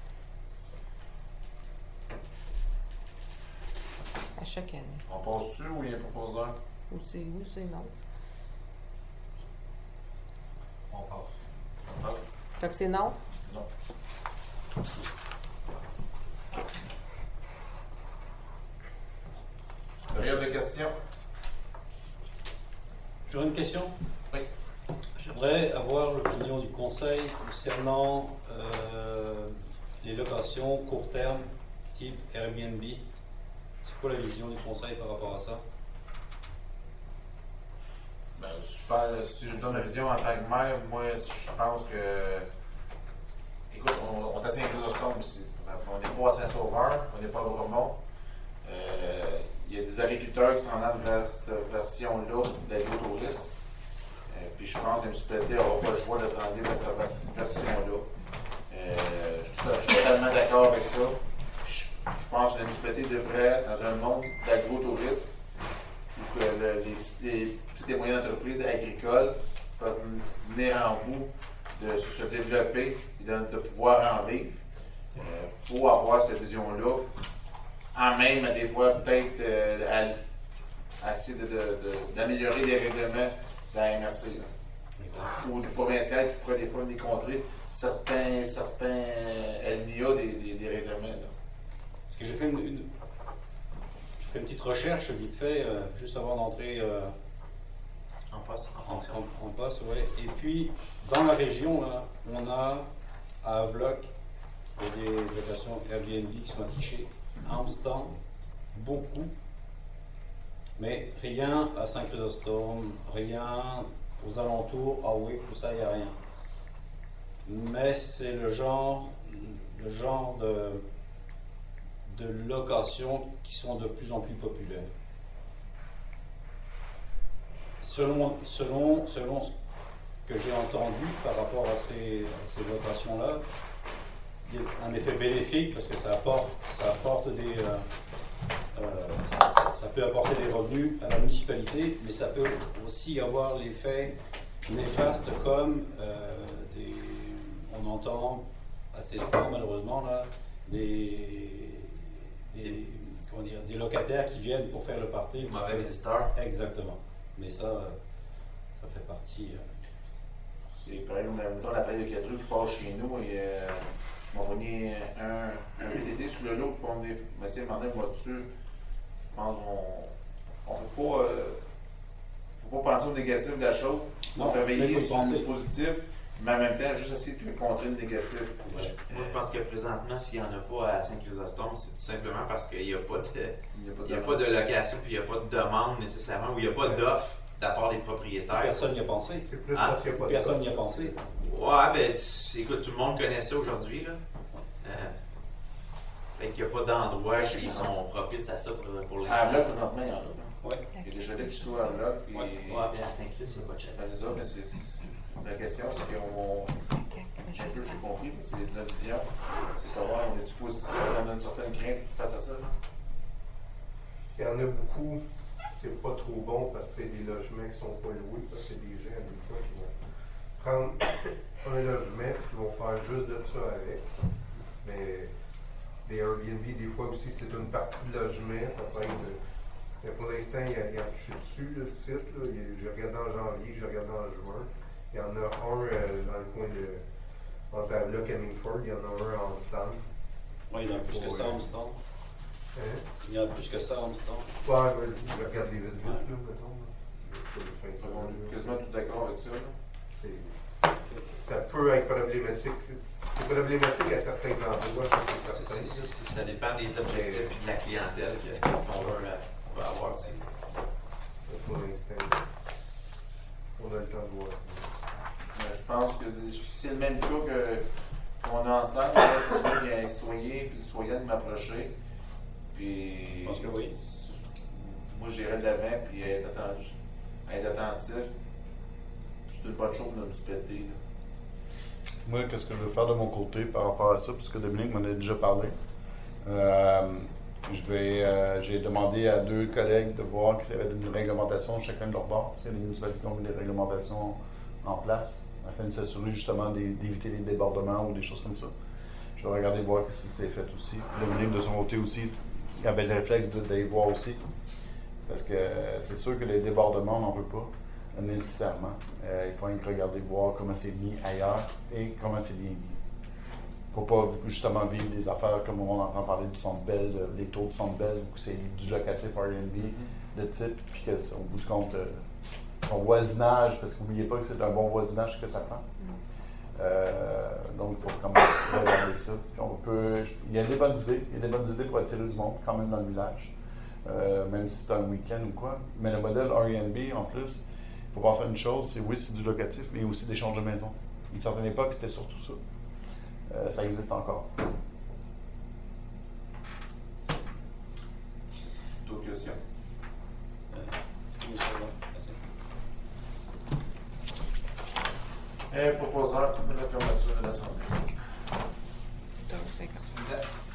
Speaker 7: À chaque année.
Speaker 1: On passe-tu ou il y a un proposeur?
Speaker 7: Ou c'est oui, c'est non.
Speaker 5: On passe.
Speaker 1: Non.
Speaker 7: Fait que c'est non?
Speaker 1: Non. Rien de questions?
Speaker 10: J'aurais une question.
Speaker 1: Oui.
Speaker 10: J'aimerais avoir l'opinion du conseil concernant les locations court terme type Airbnb. C'est quoi la vision du conseil par rapport à ça?
Speaker 1: Ben, super. Si je donne ma vision en tant que maire, moi, je pense que. Écoute, on est à Saint-Chrysostome ici. On n'est pas à Saint-Sauveur, on n'est pas à Bromont. Il y a des agriculteurs qui s'en allent vers cette version-là d'agritourisme. Puis Puis je pense que la municipalité n'aura pas le choix de se rendre vers cette version-là. Je suis totalement d'accord avec ça. Je pense que la municipalité devrait, dans un monde d'agro-tourisme, où les petites et moyennes entreprises agricoles peuvent venir en bout de se développer et de pouvoir en vivre. Il faut avoir cette vision-là, en même des fois peut-être à essayer d'améliorer les règlements de la MRC. Ou du provincial qui pourrait des fois venir contrer certains LNIA des règlements. Là.
Speaker 10: Parce que j'ai fait une petite recherche vite fait, juste avant d'entrer
Speaker 5: En poste, en fonction.
Speaker 10: en poste, ouais. Et puis, dans la région, là, on a à Avloc des locations Airbnb qui sont affichées. À Amsterdam, beaucoup. Mais rien à Saint-Chrysostome, rien aux alentours, à Wick, tout ça, il n'y a rien. Mais c'est le genre de locations qui sont de plus en plus populaires. Selon ce que j'ai entendu par rapport à ces locations-là, il y a un effet bénéfique parce que ça peut apporter des revenus à la municipalité, mais ça peut aussi avoir l'effet néfaste comme on entend assez souvent malheureusement là, des locataires qui viennent pour faire le party.
Speaker 5: Mauvais visiteurs.
Speaker 10: Exactement. Mais ça fait partie.
Speaker 1: C'est pareil, mettons la taille de 4 rues qui passe chez nous et je m'en prenais un VTT sur le lot pour me dire, demander une voiture. Je pense qu'on ne faut pas penser au négatif de la chose. On va travailler sur le positif, mais en même temps, juste essayer de contrer le négatif.
Speaker 5: Moi, je pense que présentement, s'il n'y en a pas à Saint-Chrysostome, c'est tout simplement parce qu'il n'y a pas de location puis il n'y a pas de demande nécessairement ou il n'y a pas d'offre de la part des propriétaires.
Speaker 10: Personne n'y a pensé.
Speaker 2: C'est plus parce qu'il n'y a pas de
Speaker 10: Personne n'y a pensé.
Speaker 5: Ouais, ben, écoute, tout le monde connaît ça aujourd'hui, là. Fait qu'il n'y a pas d'endroits qui sont propices à ça pour l'instant.
Speaker 1: À Avloc, présentement, il y en a.
Speaker 10: Ouais.
Speaker 1: Il y a des gelées qui se trouvent à Avloc. Puis...
Speaker 5: Ouais, mais à Saint-Christ, il n'y a pas de chèque.
Speaker 1: Ben, c'est ça, mais la question, c'est qu'on. J'ai compris, mais c'est notre vision. C'est savoir, on est-tu positif, on a une certaine crainte face à ça.
Speaker 2: S'il y en a beaucoup, c'est pas trop bon parce que c'est des logements qui sont pas loués, parce que c'est des gens, des fois, qui vont prendre un logement et qui vont faire juste de ça avec. Mais des Airbnb, des fois aussi, c'est une partie de logement, ça peut être. Mais pour l'instant, je suis dessus, le site. J'ai regardé en janvier, j'ai regardé en juin. Il y en a un dans le coin de. Entre Avloc et Mingford, il y en a un à Amsterdam.
Speaker 10: Oui, il y en a plus que ça à Amsterdam.
Speaker 2: Hein?
Speaker 10: Il y en a plus que ça à Amsterdam.
Speaker 2: Ouais, je regarde les vite, là, mettons.
Speaker 1: On est quasiment tout d'accord avec ça.
Speaker 2: Ça peut être problématique. C'est problématique à certains endroits, c'est certain.
Speaker 5: Ça dépend des objectifs et de la clientèle qu'on veut avoir aussi.
Speaker 2: Pour l'instant, on a le temps de voir.
Speaker 1: Je pense que c'est le même cas qu'on a ensemble. Il y a un citoyen et une citoyenne qui m'approchaient. Puis.
Speaker 10: Je pense que oui.
Speaker 1: Moi, j'irais de l'avant puis être attentif. C'est une bonne chose pour notre municipalité.
Speaker 6: Moi, qu'est-ce que je veux faire de mon côté par rapport à ça, puisque Dominique m'en a déjà parlé. J'ai demandé à 2 collègues de voir s'il y avait une réglementation de chacun de leur bord. S'il y a des municipalités qui ont mis des réglementations en place, afin de s'assurer justement d'éviter les débordements ou des choses comme ça. Je vais regarder voir ce qui s'est fait aussi. Dominique, de son côté aussi, il avait le réflexe d'aller voir aussi. Parce que c'est sûr que les débordements, on n'en veut pas nécessairement. Il faut regarder, voir comment c'est mis ailleurs et comment c'est bien mis. Il ne faut pas justement vivre des affaires comme on entend parler du Centre Bell, les taux de Centre Bell, où c'est du locatif Airbnb de type, puis qu'au bout du compte, son voisinage, parce qu'oubliez pas que c'est un bon voisinage que ça prend. Donc, il faut quand même regarder ça. Il y a des bonnes idées, pour attirer du monde quand même dans le village, même si c'est un week-end ou quoi. Mais le modèle Airbnb, en plus, il faut penser à une chose, c'est du locatif, mais aussi d'échange de maison. À une certaine époque, c'était surtout ça. Ça existe encore.
Speaker 1: D'autres questions? Et proposeur de la fermeture de l'Assemblée.
Speaker 7: Donc, c'est-
Speaker 4: Suzanne.